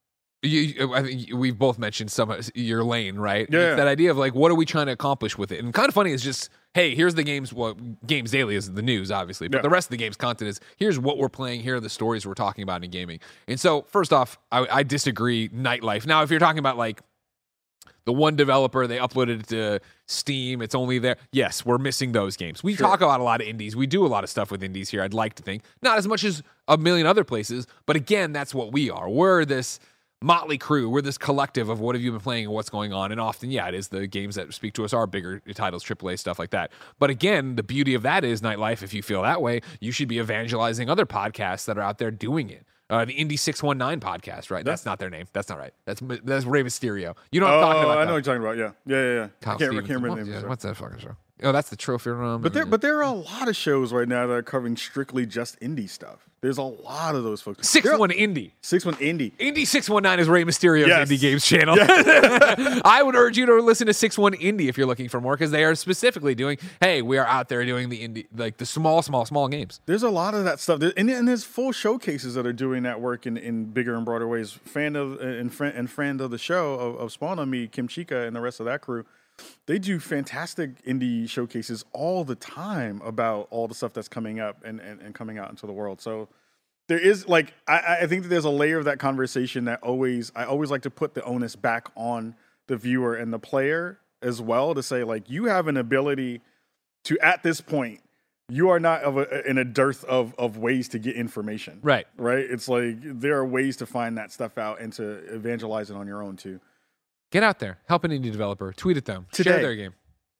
think we've both mentioned some of your lane, right? Yeah. It's that idea of like, what are we trying to accomplish with it? And Kind of Funny is just, hey, here's the games. Well, Games Daily is the news, obviously, but the rest of the game's content is here's what we're playing. Here are the stories we're talking about in gaming. And so, first off, I disagree. Nightlife. Now, if you're talking about like the one developer, they uploaded it to Steam, it's only there. Yes, we're missing those games. We talk about a lot of indies. We do a lot of stuff with indies here, I'd like to think. Not as much as a million other places, but again, that's what we are. We're this motley crew. We're this collective of what have you been playing and what's going on. And often, it is the games that speak to us are bigger titles, AAA, stuff like that. But again, the beauty of that is, Nightlife, if you feel that way, you should be evangelizing other podcasts that are out there doing it. The Indie 619 podcast, right? That's not their name. That's not right. That's Rey Mysterio. You know what I'm talking about? I know what you're talking about. Yeah. Kyle I can't Stevens. remember the name. What's that fucking show? Oh, that's the Trophy Room. But there are a lot of shows right now that are covering strictly just indie stuff. There's a lot of those folks. 619 Indie. 619 Indie. Indie 619 is Rey Mysterio's Indie Games channel. Yes. I would urge you to listen to 619 Indie if you're looking for more, because they are specifically doing, hey, we are out there doing the indie, like the small games. There's a lot of that stuff. And there's full showcases that are doing that work in bigger and broader ways. Friend of the show of Spawn on Me, Kim Chica, and the rest of that crew, they do fantastic indie showcases all the time about all the stuff that's coming up and coming out into the world. So there is like, I think that there's a layer of that conversation that I always like to put the onus back on the viewer and the player as well, to say like, you have an ability to, at this point, you are not in a dearth of ways to get information. Right. It's like there are ways to find that stuff out and to evangelize it on your own too. Get out there. Help an indie developer. Tweet at them. Today. Share their game.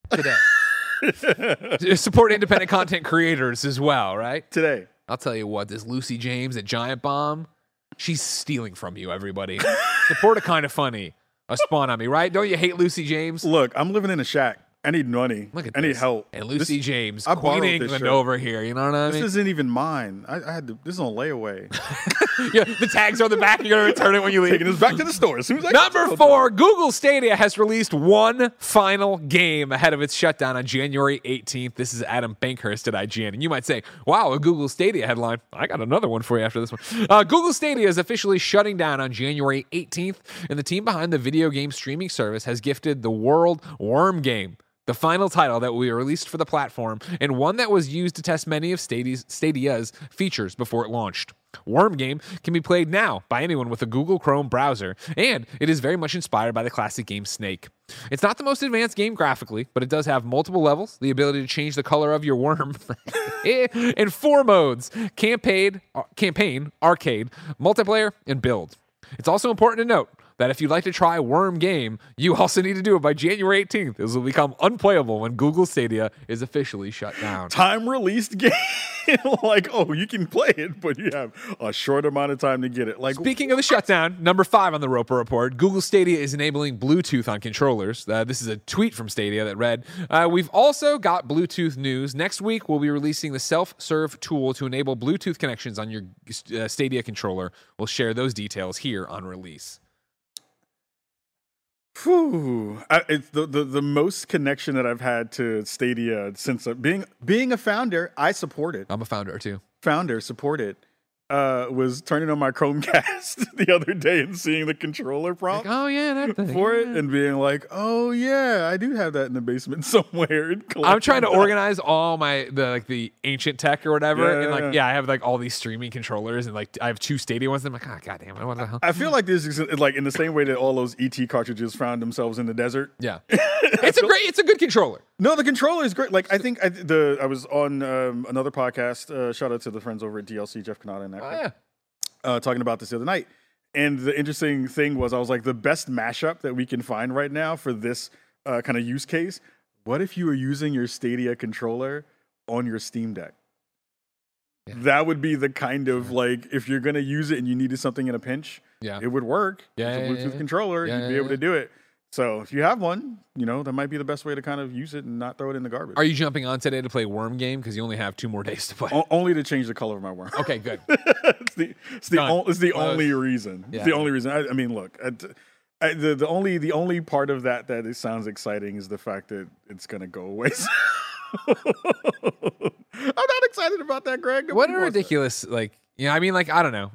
Today. Support independent content creators as well, right? Today. I'll tell you what, this Lucy James at Giant Bomb, she's stealing from you, everybody. Support a Kind of Funny. A Spawn on Me, right? Don't you hate Lucy James? Look, I'm living in a shack. I need money. Look at I need help. And Lucy James, I Queen borrowed this England shirt. over here. You know what I mean? This isn't even mine. I had to. This is on layaway. Yeah, the tags are on the back. You're going to return it when you leave. Taking this back to the store as soon as I Number 4, Google Stadia has released one final game ahead of its shutdown on January 18th. This is Adam Bankhurst at IGN. And you might say, wow, a Google Stadia headline. I got another one for you after this one. Google Stadia is officially shutting down on January 18th, and the team behind the video game streaming service has gifted the world Worm Game, the final title that we released for the platform, and one that was used to test many of Stadia's features before it launched. Worm Game can be played now by anyone with a Google Chrome browser, and it is very much inspired by the classic game Snake. It's not the most advanced game graphically, but it does have multiple levels, the ability to change the color of your worm, and 4 modes: campaign, arcade, multiplayer, and build. It's also important to note that if you'd like to try Worm Game, you also need to do it by January 18th. This will become unplayable when Google Stadia is officially shut down. Time released game. Like, oh, you can play it, but you have a short amount of time to get it. Like, speaking of the shutdown, number 5 on the Roper Report, Google Stadia is enabling Bluetooth on controllers. This is a tweet from Stadia that read, we've also got Bluetooth news. Next week, we'll be releasing the self-serve tool to enable Bluetooth connections on your Stadia controller. We'll share those details here on release. Whew. It's the most connection that I've had to Stadia since being a founder. I support it. I'm a founder too. Support it. was turning on my Chromecast the other day and seeing the controller prompt Oh yeah, that thing. for it and being like, oh yeah, I do have that in the basement somewhere. I'm trying to organize all the ancient tech or whatever, and I have like all these streaming controllers, and like I have 2 Stadia ones. And I'm like, oh goddamn, what the hell? I feel like this is like in the same way that all those ET cartridges found themselves in the desert. Yeah, it's a good controller. No, the controller is great. Like I think I was on another podcast. Shout out to the friends over at DLC, Jeff Kanata and that. Talking about this the other night. And the interesting thing was, I was like, the best mashup that we can find right now for this kind of use case. What if you were using your Stadia controller on your Steam Deck? Yeah. That would be the kind of like, if you're going to use it and you needed something in a pinch, it would work. Yeah, with a Bluetooth controller, you'd be able to do it. So if you have one, that might be the best way to kind of use it and not throw it in the garbage. Are you jumping on today to play Worm Game? Because you only have 2 more days to play. Only to change the color of my worm. Okay, good. It's the only reason. Yeah. It's the only reason. I mean, look, the only part of that it sounds exciting is the fact that it's gonna go away. I'm not excited about that, Greg. What a ridiculous, I don't know.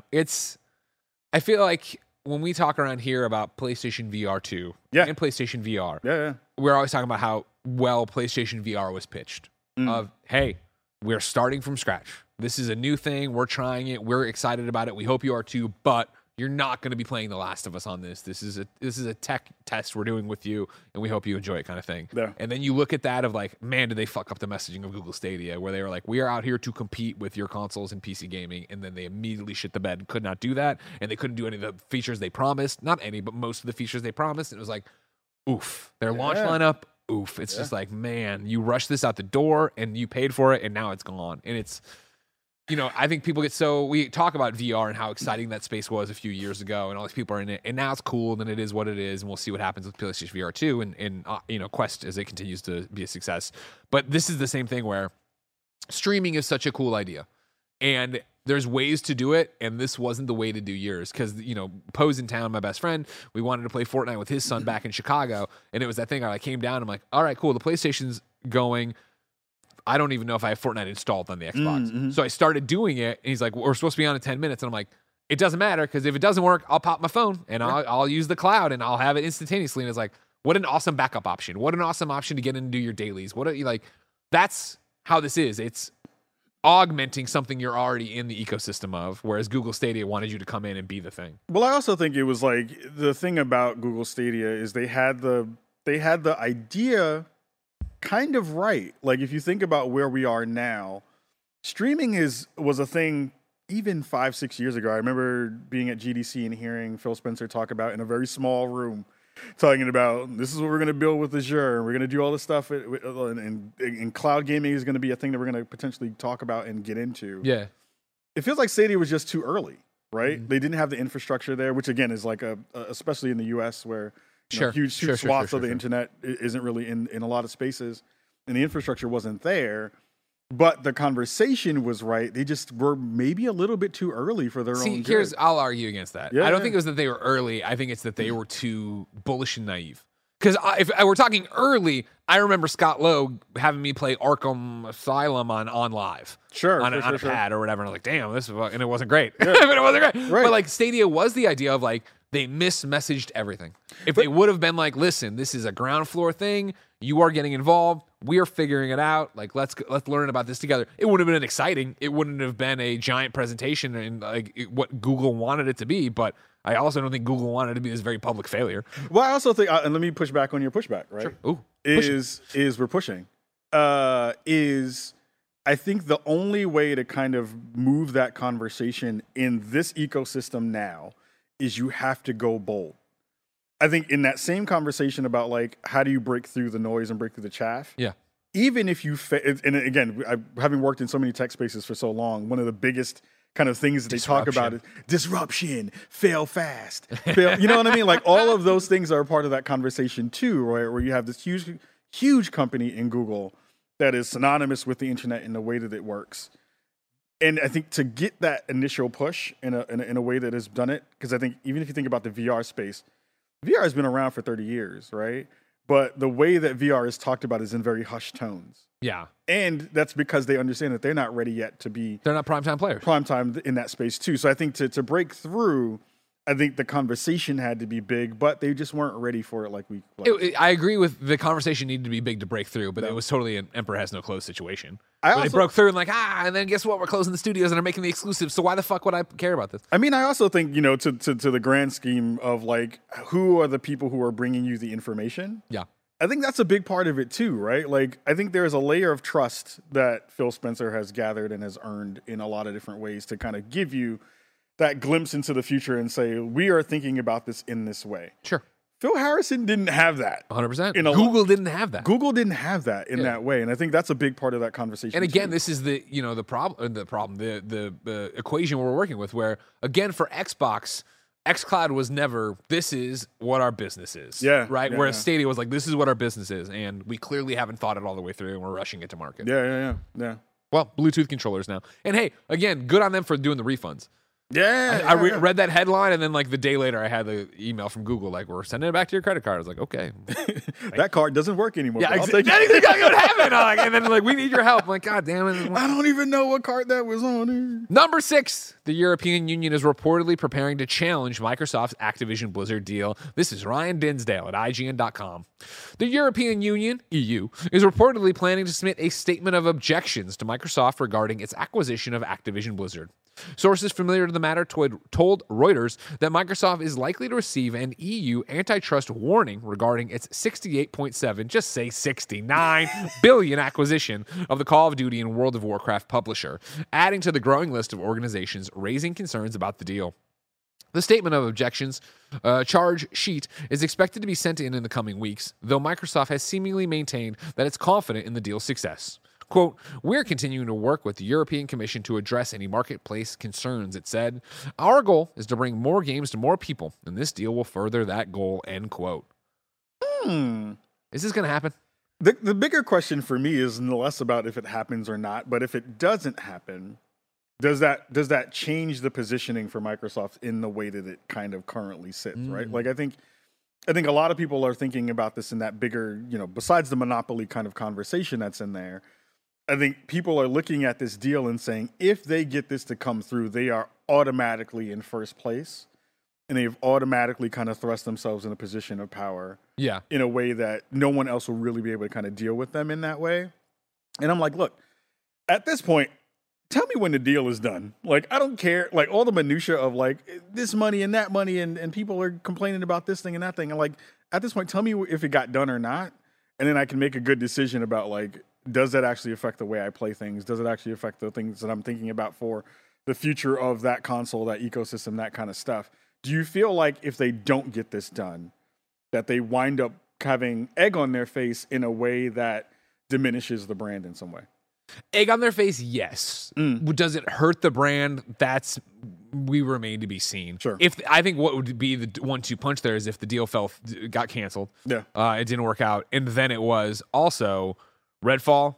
I feel like when we talk around here about PlayStation VR 2 and PlayStation VR, we're always talking about how well PlayStation VR was pitched. Of, hey, we're starting from scratch. This is a new thing. We're trying it. We're excited about it. We hope you are too, but you're not going to be playing The Last of Us on this. This is a tech test we're doing with you, and we hope you enjoy it, kind of thing. Yeah. And then you look at that of like, man, did they fuck up the messaging of Google Stadia, where they were like, we are out here to compete with your consoles and PC gaming, and then they immediately shit the bed and could not do that, and they couldn't do any of the features they promised. Not any, but most of the features they promised. And it was like, oof. Their launch lineup, oof. It's just like, man, you rushed this out the door, and you paid for it, and now it's gone. And it's... I think people we talk about VR and how exciting that space was a few years ago, and all these people are in it, and now it's cool, and it is what it is, and we'll see what happens with PlayStation VR 2 and Quest as it continues to be a success. But this is the same thing where streaming is such a cool idea, and there's ways to do it, and this wasn't the way to do yours, because, Poe's in town, my best friend, we wanted to play Fortnite with his son back in Chicago, and it was that thing I came down, I'm like, all right, cool, the PlayStation's going, I don't even know if I have Fortnite installed on the Xbox. Mm-hmm. So I started doing it, and he's like, we're supposed to be on in 10 minutes. And I'm like, it doesn't matter, because if it doesn't work, I'll pop my phone, and I'll use the cloud, and I'll have it instantaneously. And it's like, what an awesome backup option. What an awesome option to get in and do your dailies. That's how this is. It's augmenting something you're already in the ecosystem of, whereas Google Stadia wanted you to come in and be the thing. Well, I also think it was like, the thing about Google Stadia is they had the idea kind of right. Like, if you think about where we are now, streaming was a thing even 5-6 years ago. I remember being at GDC and hearing Phil Spencer talk about, in a very small room, talking about, this is what we're going to build with Azure, and we're going to do all this stuff, and cloud gaming is going to be a thing that we're going to potentially talk about and get into. Yeah. It feels like Stadia was just too early, right? Mm-hmm. They didn't have the infrastructure there, which again is like especially in the US, where huge swaths of the internet isn't really in a lot of spaces, and the infrastructure wasn't there. But the conversation was right. They just were maybe a little bit too early for their own good. I'll argue against that. I don't think it was that they were early. I think it's that they were too bullish and naive. Because if we're talking early, I remember Scott Lowe having me play Arkham Asylum on live. On a pad or whatever. And I was like, damn, and it wasn't great. Yeah. But it wasn't great. Right. But like, Stadia was the idea of like, they mismessaged everything. If they would have been like, listen, this is a ground floor thing. You are getting involved. We are figuring it out. Like, let's learn about this together. It wouldn't have been exciting. It wouldn't have been a giant presentation and like what Google wanted it to be. But I also don't think Google wanted it to be this very public failure. Well, I also think, and let me push back on your pushback, right? Sure. Ooh, we're pushing. I think the only way to kind of move that conversation in this ecosystem now is you have to go bold. I think in that same conversation about like, how do you break through the noise and break through the chaff? Yeah. Even if you, and again, having worked in so many tech spaces for so long, one of the biggest kind of things that they talk about is disruption, fail fast, you know what I mean? Like, all of those things are a part of that conversation too, right? Where you have this huge company in Google that is synonymous with the internet in the way that it works. And I think to get that initial push in a way that has done it, because I think even if you think about the VR space, VR has been around for 30 years, right? but the way that VR is talked about is in very hushed tones. Yeah. And that's because they understand that they're not ready yet to be They're not primetime players. primetime in that space too. So I think to break through, I think the conversation had to be big, but they just weren't ready for it like we. I agree with the conversation needed to be big to break through, but it was totally an Emperor Has No Clothes situation. They broke through and and then guess what? We're closing the studios and are making the exclusives. So why the fuck would I care about this? I mean, I also think, to the grand scheme of like, who are the people who are bringing you the information? Yeah. I think that's a big part of it too, right? Like, I think there's a layer of trust that Phil Spencer has gathered and has earned in a lot of different ways to kind of give you that glimpse into the future and say, we are thinking about this in this way. Sure. Phil Harrison didn't have that. 100%. Google didn't have that. Google didn't have that in that way, and I think that's a big part of that conversation. And again, too. this is the equation we're working with. Where again, for Xbox, xCloud was never. This is what our business is. Yeah. Right. Yeah, Whereas yeah. Stadia was like, this is what our business is, and we clearly haven't thought it all the way through, and we're rushing it to market. Yeah. Well, Bluetooth controllers now, and hey, again, good on them for doing the refunds. Yeah. I read that headline, and then like the day later, I had the email from Google, like, we're sending it back to your credit card. I was like, okay. That card doesn't work anymore. Yeah, I'll take it. anything I could have it. Like, and then like, we need your help. I'm like, God damn it. I don't even know what card that was on. Number 6, the European Union is reportedly preparing to challenge Microsoft's Activision Blizzard deal. This is Ryan Dinsdale at IGN.com. The European Union, EU, is reportedly planning to submit a statement of objections to Microsoft regarding its acquisition of Activision Blizzard. Sources familiar to the matter told Reuters that Microsoft is likely to receive an EU antitrust warning regarding its 68.7, just say 69 billion acquisition of the Call of Duty and World of Warcraft publisher, adding to the growing list of organizations raising concerns about the deal. The statement of objections charge sheet is expected to be sent in the coming weeks, though Microsoft has seemingly maintained that it's confident in the deal's success. Quote, we're continuing to work with the European Commission to address any marketplace concerns, it said. Our goal is to bring more games to more people, and this deal will further that goal, end quote. Is this going to happen? The bigger question for me is less about if it happens or not, but if it doesn't happen, does that change the positioning for Microsoft in the way that it kind of currently sits, right? Like I think a lot of people are thinking about this in that bigger, besides the monopoly kind of conversation that's in there. I think people are looking at this deal and saying, if they get this to come through, they are automatically in first place, and they've automatically kind of thrust themselves in a position of power. Yeah. In a way that no one else will really be able to kind of deal with them in that way. And I'm like, look, at this point, tell me when the deal is done. Like, I don't care. Like, all the minutia of like this money and that money, and people are complaining about this thing and that thing. And like, at this point, tell me if it got done or not. And then I can make a good decision about like, does that actually affect the way I play things? Does it actually affect the things that I'm thinking about for the future of that console, that ecosystem, that kind of stuff? Do you feel like if they don't get this done, that they wind up having egg on their face in a way that diminishes the brand in some way? Egg on their face, yes. Does it hurt the brand? We remain to be seen. Sure. I think what would be the 1-2 punch there is if the deal got canceled. Yeah. It didn't work out, and then it was also Redfall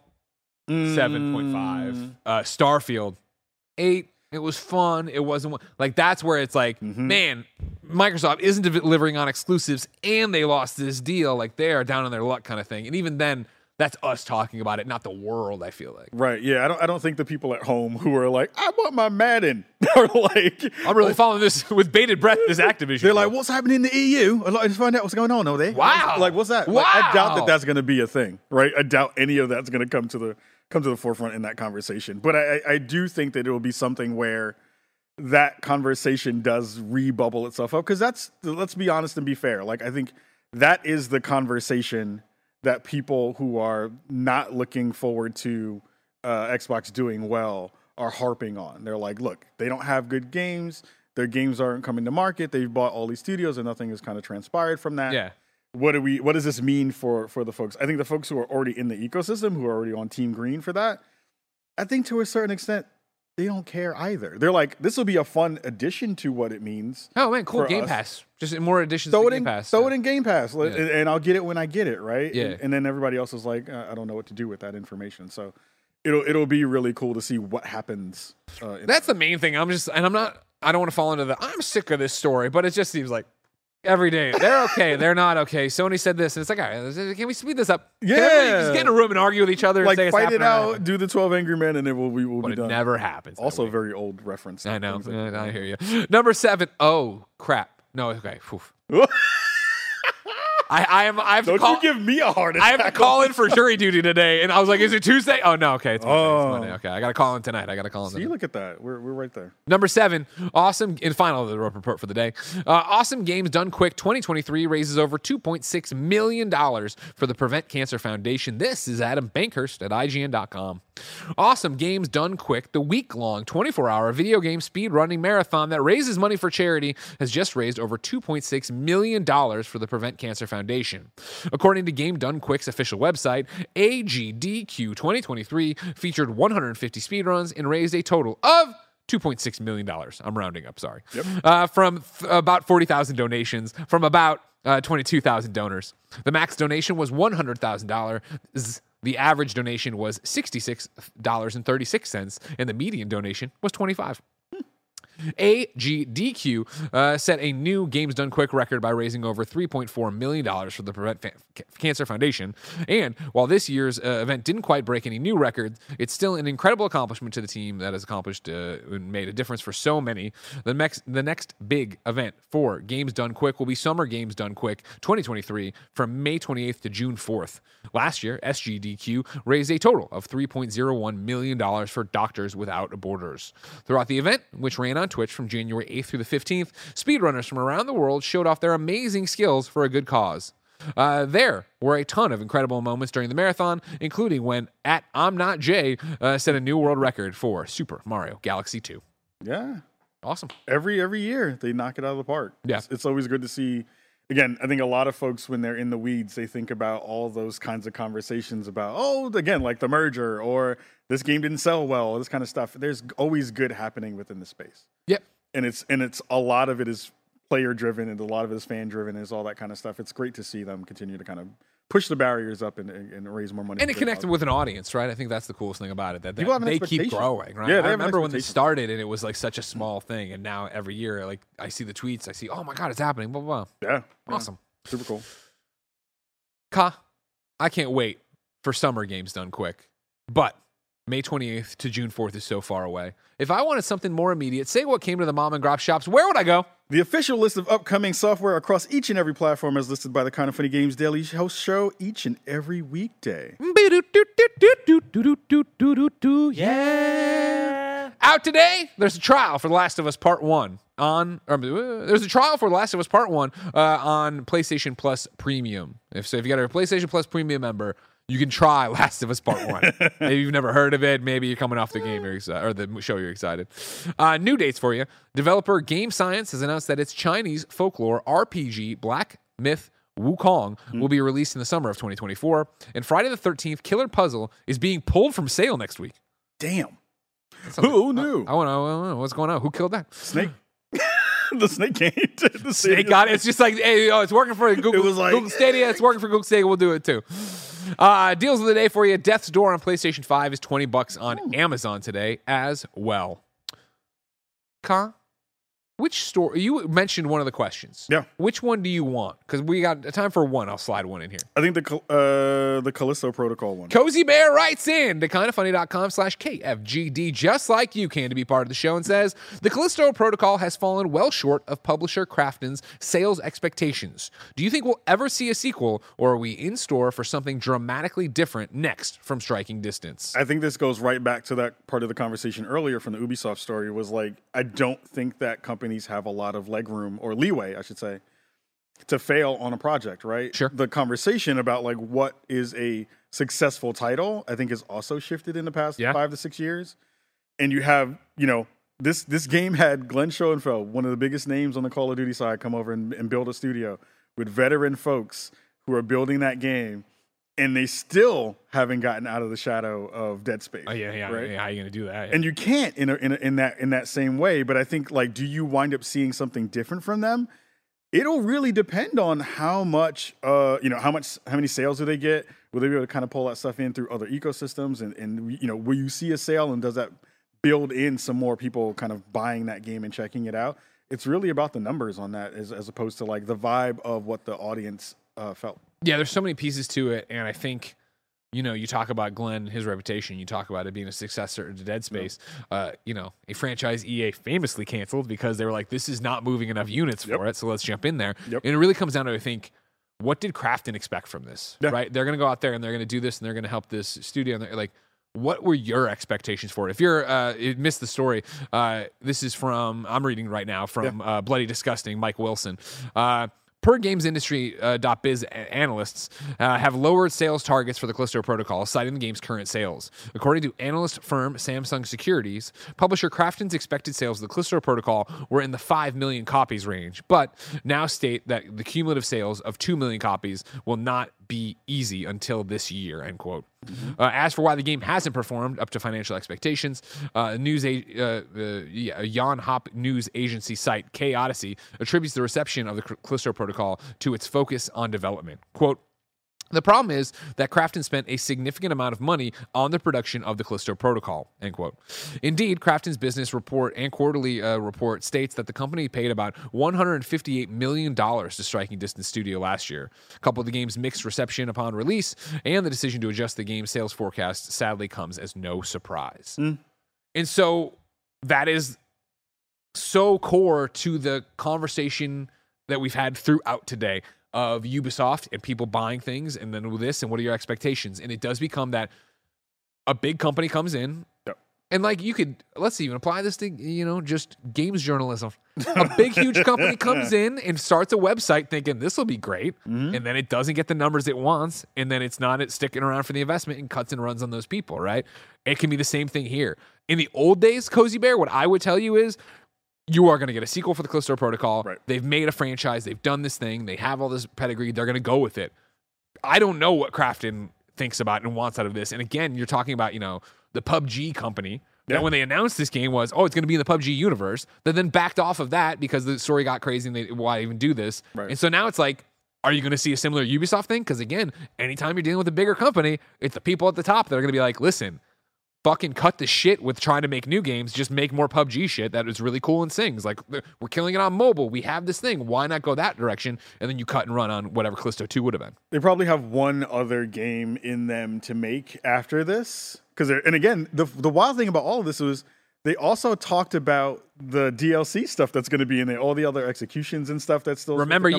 7.5, Starfield 8. It was fun. It wasn't like that's where it's like, man, Microsoft isn't delivering on exclusives, and they lost this deal. Like they are down on their luck, kind of thing. And even then, that's us talking about it, not the world. I feel like, right? Yeah, I don't think the people at home who are like, I want my Madden, are like, I'm really following this with bated breath. This Activision. They're like, what's happening in the EU? I'd like to find out what's going on over there. Wow. Like, what's that? Wow. Like, I doubt that that's going to be a thing, right? I doubt any of that's going to come to the forefront in that conversation. But I do think that it will be something where that conversation does rebubble itself up, because let's be honest and be fair. Like, I think that is the conversation that people who are not looking forward to Xbox doing well are harping on. They're like, look, they don't have good games. Their games aren't coming to market. They've bought all these studios and nothing has kind of transpired from that. Yeah. What does this mean for the folks? I think the folks who are already in the ecosystem, who are already on Team Green for that, I think to a certain extent, they don't care either. They're like, this will be a fun addition to what it means. Oh man, cool. Game Pass. Just more additions to Game Pass. Throw it in Game Pass, and I'll get it when I get it, right? Yeah. And then everybody else is like, I don't know what to do with that information. So it'll be really cool to see what happens. That's the main thing. I don't want to fall into I'm sick of this story, but it just seems like Every day. They're okay. They're not okay. Sony said this, and it's like, all right, can we speed this up? Yeah. Can everybody just get in a room and argue with each other Like, and say it's fight it happening? out, do the 12 Angry Men, and then we'll But be it done. never happens. that Also, way. a very old reference. I know. Things like that. I hear you. Number 7. Oh, crap. No, okay. Oof. I have to Don't call. you give me a heart I attack. have to call in for jury duty today, and I was like, "Is it Tuesday?" Oh no, okay, it's Monday. Oh. It's Monday. Okay, I got to call in tonight. See, look at that. We're right there. Number 7, awesome. In final of the report for the day, Awesome Games Done Quick 2023 raises over $2.6 million for the Prevent Cancer Foundation. This is Adam Bankhurst at IGN.com. Awesome Games Done Quick, the week-long 24-hour video game speed-running marathon that raises money for charity, has just raised over $2.6 million for the Prevent Cancer Foundation. According to Game Done Quick's official website, AGDQ 2023 featured 150 speedruns and raised a total of $2.6 million. I'm rounding up, sorry. Yep. From about 40,000 donations from about 22,000 donors. The max donation was $100,000. The average donation was $66.36, and the median donation was $25. AGDQ set a new Games Done Quick record by raising over $3.4 million for the Prevent Cancer Foundation. And while this year's event didn't quite break any new records, it's still an incredible accomplishment to the team that has accomplished and made a difference for so many. The next big event for Games Done Quick will be Summer Games Done Quick 2023 from May 28th to June 4th. Last year, SGDQ raised a total of $3.01 million for Doctors Without Borders. Throughout the event, which ran on Twitch from January 8th through the 15th, speedrunners from around the world showed off their amazing skills for a good cause. There were a ton of incredible moments during the marathon, including when at I'm Not Jay set a new world record for Super Mario Galaxy 2. Yeah. Awesome. Every year they knock it out of the park. Yeah. It's always good to see. Again, I think a lot of folks, when they're in the weeds, they think about all those kinds of conversations about, again, like the merger or this game didn't sell well, this kind of stuff. There's always good happening within the space. Yep. And it's a lot of it is player driven and a lot of it is fan driven, is all that kind of stuff. It's great to see them continue to kind of push the barriers up and raise more money. And it connected with an audience, right? I think that's the coolest thing about it, that People have an they keep expectation. growing, right? Yeah, they I have an remember when they expectation. started and it was like such a small thing, and now every year, like I see the tweets, I see, oh my God, it's happening, blah, blah, blah. Yeah. Awesome. Super cool. I can't wait for Summer Games Done Quick, but May 28th to June 4th is so far away. If I wanted something more immediate, say what came to the mom and grop shops, where would I go? The official list of upcoming software across each and every platform is listed by the Kind of Funny Games Daily Host Show each and every weekday. Yeah. Out today, there's a trial for The Last of Us Part 1 there's a trial for The Last of Us Part 1 on PlayStation Plus Premium. If you got a PlayStation Plus Premium member, you can try Last of Us Part 1. Maybe you've never heard of it. Maybe you're coming off the game or the show you're excited. New dates for you. Developer Game Science has announced that its Chinese folklore RPG Black Myth Wukong will be released in the summer of 2024. And Friday the 13th, Killer Puzzle is being pulled from sale next week. Damn. Who knew? I want to know what's going on. Who killed that? Snake. The Snake game. The Snake got it. It's just like, hey, it's working for Google, It was like- Google Stadia. It's working for Google Stadia. We'll do it too. Deals of the day for you. Death's Door on PlayStation 5 is $20 on Amazon today as well. Which store? You mentioned one of the questions. Yeah. Which one do you want? Because we got time for one. I'll slide one in here. I think the Callisto Protocol one. Cozy Bear writes in to kindoffunny.com/KFGD, just like you can, to be part of the show, and says, the Callisto Protocol has fallen well short of publisher Krafton's sales expectations. Do you think we'll ever see a sequel, or are we in store for something dramatically different next from Striking Distance? I think this goes right back to that part of the conversation earlier from the Ubisoft story, was like, I don't think that companies have a lot of legroom or leeway, I should say, to fail on a project, right? Sure. The conversation about like what is a successful title, I think has also shifted in the past 5 to 6 years. And you have, this game had Glenn Schoenfeld, one of the biggest names on the Call of Duty side, come over and build a studio with veteran folks who are building that game. And they still haven't gotten out of the shadow of Dead Space. Oh, yeah. Right? How are you going to do that? And you can't in that same way. But I think, like, do you wind up seeing something different from them? It'll really depend on how much, how many sales do they get? Will they be able to kind of pull that stuff in through other ecosystems? And will you see a sale, and does that build in some more people kind of buying that game and checking it out? it's really about the numbers on that as opposed to like the vibe of what the audience felt. Yeah, there's so many pieces to it, and I think, you know, you talk about Glenn, his reputation, you talk about it being a successor to Dead Space, you know, a franchise EA famously canceled because they were like, this is not moving enough units for it, so let's jump in there. And it really comes down to, I think, what did Krafton expect from this, right? They're going to go out there and they're going to do this and they're going to help this studio. And they're like, what were your expectations for it? If you're, you missed the story, this is from, I'm reading right now from Bloody Disgusting, Mike Wilson. Per GamesIndustry.biz analysts have lowered sales targets for the Callisto Protocol, citing the game's current sales. According to analyst firm Samsung Securities, publisher Krafton's expected sales of the Callisto Protocol were in the 5 million copies range, but now state that the cumulative sales of 2 million copies will not be easy until this year, end quote. As for why the game hasn't performed up to financial expectations, Yon Hop news agency site K Odyssey attributes the reception of the Callisto Protocol to its focus on development. Quote, the problem is that Krafton spent a significant amount of money on the production of the Callisto Protocol, end quote. Indeed, Krafton's business report and quarterly report states that the company paid about $158 million to Striking Distance Studio last year. Coupled with the game's mixed reception upon release and the decision to adjust the game's sales forecast sadly comes as no surprise. And so that is so core to the conversation that we've had throughout today of Ubisoft and people buying things and then with this and what are your expectations? And it does become that a big company comes in and like you could, let's even apply this to, you know, just games journalism. A big, huge company comes in and starts a website thinking this will be great. And then it doesn't get the numbers it wants. And then it's not sticking around for the investment and cuts and runs on those people, right? It can be the same thing here. In the old days, Cozy Bear, what I would tell you is, you are going to get a sequel for the Callisto Protocol. Right. They've made a franchise. They've done this thing. They have all this pedigree. They're going to go with it. I don't know what Krafton thinks about and wants out of this. And again, you're talking about, you know, the PUBG company that when they announced this game was, oh, it's going to be in the PUBG universe. They then backed off of that because the story got crazy and they, why even do this? Right. And so now it's like, are you going to see a similar Ubisoft thing? Because again, anytime you're dealing with a bigger company, it's the people at the top that are going to be like, listen, fucking cut the shit with trying to make new games. Just make more PUBG shit that is really cool and sings. Like, we're killing it on mobile. We have this thing. Why not go that direction? And then you cut and run on whatever Callisto 2 would have been. They probably have one other game in them to make after this. And again, the wild thing about all of this was they also talked about the DLC stuff that's going to be in there, all the other executions and stuff that's still. Remember,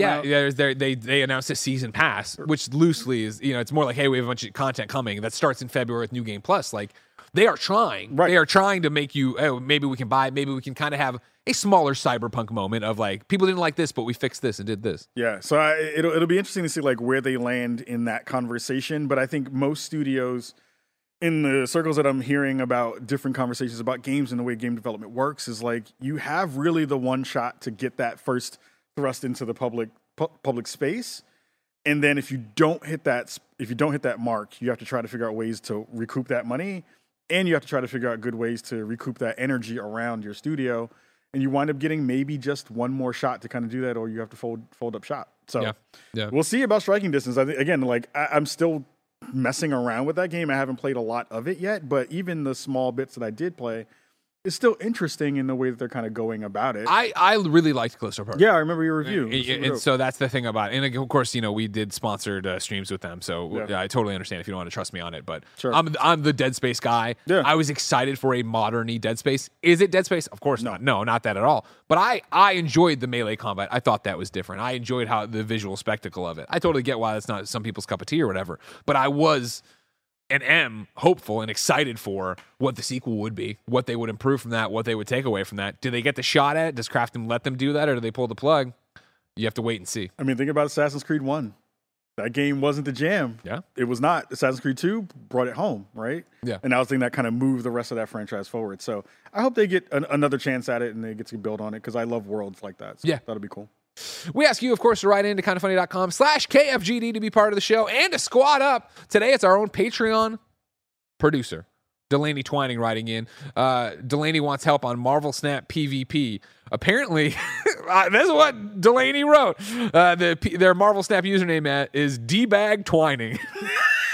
they announced a season pass, which loosely is, you know, it's more like, hey, we have a bunch of content coming that starts in February with New Game Plus. Like, they are trying. Right. They are trying to make you, oh, maybe we can buy it. Maybe we can kind of have a smaller cyberpunk moment of like, people didn't like this, but we fixed this and did this. Yeah. So it'll be interesting to see like where they land in that conversation. But I think most studios in the circles that I'm hearing about different conversations about games and the way game development works is like, you have really the one shot to get that first thrust into the public space. And then if you don't hit that mark, you have to try to figure out ways to recoup that money. And you have to try to figure out good ways to recoup that energy around your studio. And you wind up getting maybe just one more shot to kind of do that, or you have to fold up shop. So we'll see about Striking Distance. I think, again, like I'm still messing around with that game. I haven't played a lot of it yet, but even the small bits that I did play, it's still interesting in the way that they're kind of going about it. I really liked Callisto Protocol. Yeah, I remember your review. And so that's the thing about it. And of course, you know, we did sponsored streams with them, so I totally understand if you don't want to trust me on it. But I'm the Dead Space guy. Yeah. I was excited for a modern-y Dead Space. Is it Dead Space? Of course not. No, not that at all. But I enjoyed the melee combat. I thought that was different. I enjoyed how the visual spectacle of it. I totally get why that's not some people's cup of tea or whatever. But I was and am hopeful and excited for what the sequel would be, what they would improve from that, what they would take away from that. Do they get the shot at it? Does Krafton let them do that, or do they pull the plug? You have to wait and see. I mean, think about Assassin's Creed 1. That game wasn't the jam. Yeah. It was not. Assassin's Creed 2 brought it home, right? Yeah. And that was the thing that kind of moved the rest of that franchise forward. So I hope they get another chance at it and they get to build on it because I love worlds like that. So that'll be cool. We ask you, of course, to write into kindoffunny.com/KFGD to be part of the show and to squad up. Today, it's our own Patreon producer, Delaney Twining, writing in. Delaney wants help on Marvel Snap PvP. Apparently, that's what Delaney wrote. Their Marvel Snap username is dbag Twining.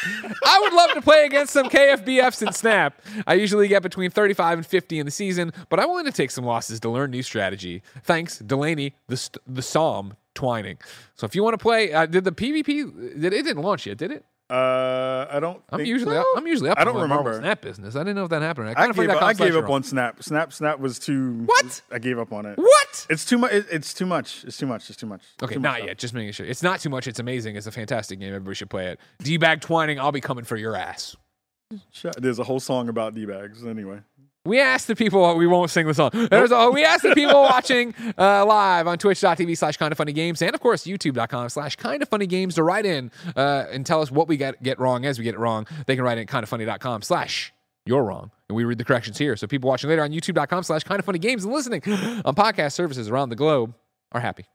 I would love to play against some KFBFs in Snap. I usually get between 35 and 50 in the season, but I'm willing to take some losses to learn new strategy. Thanks, Delaney, the Psalm Twining. So if you want to play, did the PvP? It didn't launch yet, did it? I don't. I'm think usually so. up. I don't on my Marvel remember. Snap business. I didn't know if that happened. I gave up on Snap. Snap was too. What? I gave up on it. What? It's too much. It's too much. It's too much. It's too much. Okay, too much not stuff. yet. Just making sure. It's not too much. It's amazing. It's a fantastic game. Everybody should play it. D-bag Twining. I'll be coming for your ass. There's a whole song about D-bags. Anyway. We asked the people, we won't sing the song. We asked the people watching live on twitch.tv/kindoffunnygames and, of course, youtube.com/kindoffunnygames to write in and tell us what we get wrong as we get it wrong. They can write in at kindoffunny.com/you're wrong. And we read the corrections here. So people watching later on youtube.com/kindoffunnygames and listening on podcast services around the globe are happy.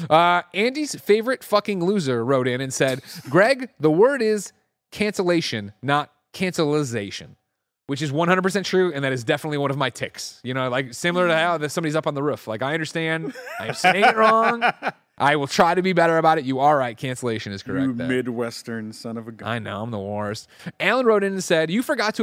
Andy's favorite fucking loser wrote in and said, Greg, the word is cancellation, not cancelization. Which is 100% true, and that is definitely one of my ticks. You know, like similar to how somebody's up on the roof. Like, I understand. I'm saying it wrong. I will try to be better about it. You are right. Cancellation is correct. You there. Midwestern son of a gun. I know. I'm the worst. Alan wrote in and said, you forgot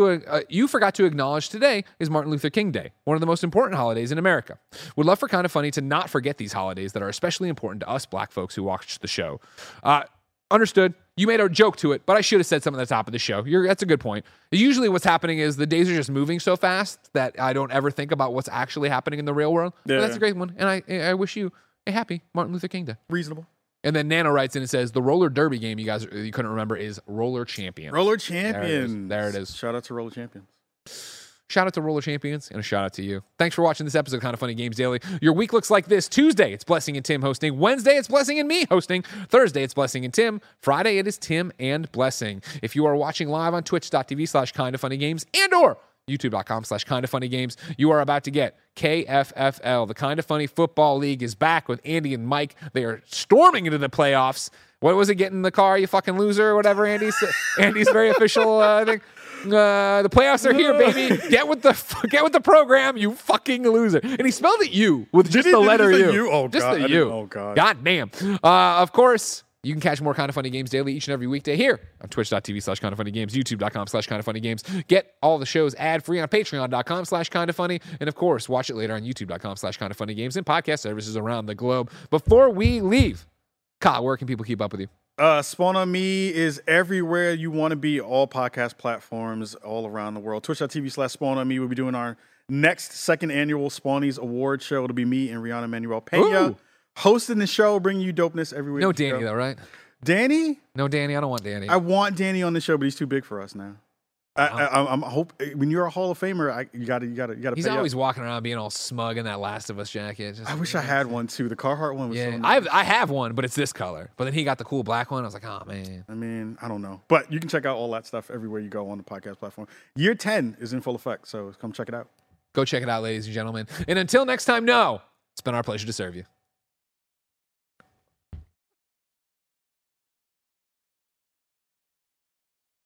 to acknowledge today is Martin Luther King Day, one of the most important holidays in America. Would love for Kind of Funny to not forget these holidays that are especially important to us black folks who watch the show. Understood. You made a joke to it, but I should have said something at the top of the show. That's a good point. Usually what's happening is the days are just moving so fast that I don't ever think about what's actually happening in the real world. Yeah. But that's a great one. And I wish you a happy Martin Luther King Day. Reasonable. And then Nano writes in and says, the roller derby game you couldn't remember is Roller Champions. Roller Champions. There it is. Shout out to Roller Champions. Shout out to Roller Champions and a shout out to you. Thanks for watching this episode of Kind of Funny Games Daily. Your week looks like this. Tuesday, it's Blessing and Tim hosting. Wednesday, it's Blessing and me hosting. Thursday, it's Blessing and Tim. Friday, it is Tim and Blessing. If you are watching live on twitch.tv/kindoffunnygames and or youtube.com/kindoffunnygames, you are about to get KFFL. The Kind of Funny Football League is back with Andy and Mike. They are storming into the playoffs. What was it? Get in the car, you fucking loser, or whatever Andy's very official thing. The playoffs are here, baby. Get with the program, you fucking loser. And he spelled it U with just the letter U. Oh, just God. the U. Oh, God. God damn. Of course, you can catch more Kind of Funny Games daily each and every weekday here on twitch.tv/kindoffunnygames, youtube.com/kindoffunnygames. Get all the shows ad-free on patreon.com/kindoffunny. And, of course, watch it later on youtube.com/kindoffunnygames and podcast services around the globe. Before we leave, Kyle, where can people keep up with you? Spawn on Me is everywhere you want to be, all podcast platforms all around the world. Twitch.tv/Spawn on Me. We'll be doing our next second annual Spawnies Award show. It'll be me and Rihanna Manuel Pena Ooh. hosting the show, bringing you dopeness every week. No Danny, though, right? Danny? No Danny. I don't want Danny. I want Danny on the show, but he's too big for us now. I'm hope when you're a Hall of Famer, you gotta. He's pay always up. walking around being all smug in that Last of Us jacket. Just, I wish I had one too. The Carhartt one was so Yeah, nice. I have one, but it's this color. But then he got the cool black one. I was like, oh man. I mean, I don't know. But you can check out all that stuff everywhere you go on the podcast platform. Year 10 is in full effect, so come check it out. Go check it out, ladies and gentlemen. And until next time, it's been our pleasure to serve you.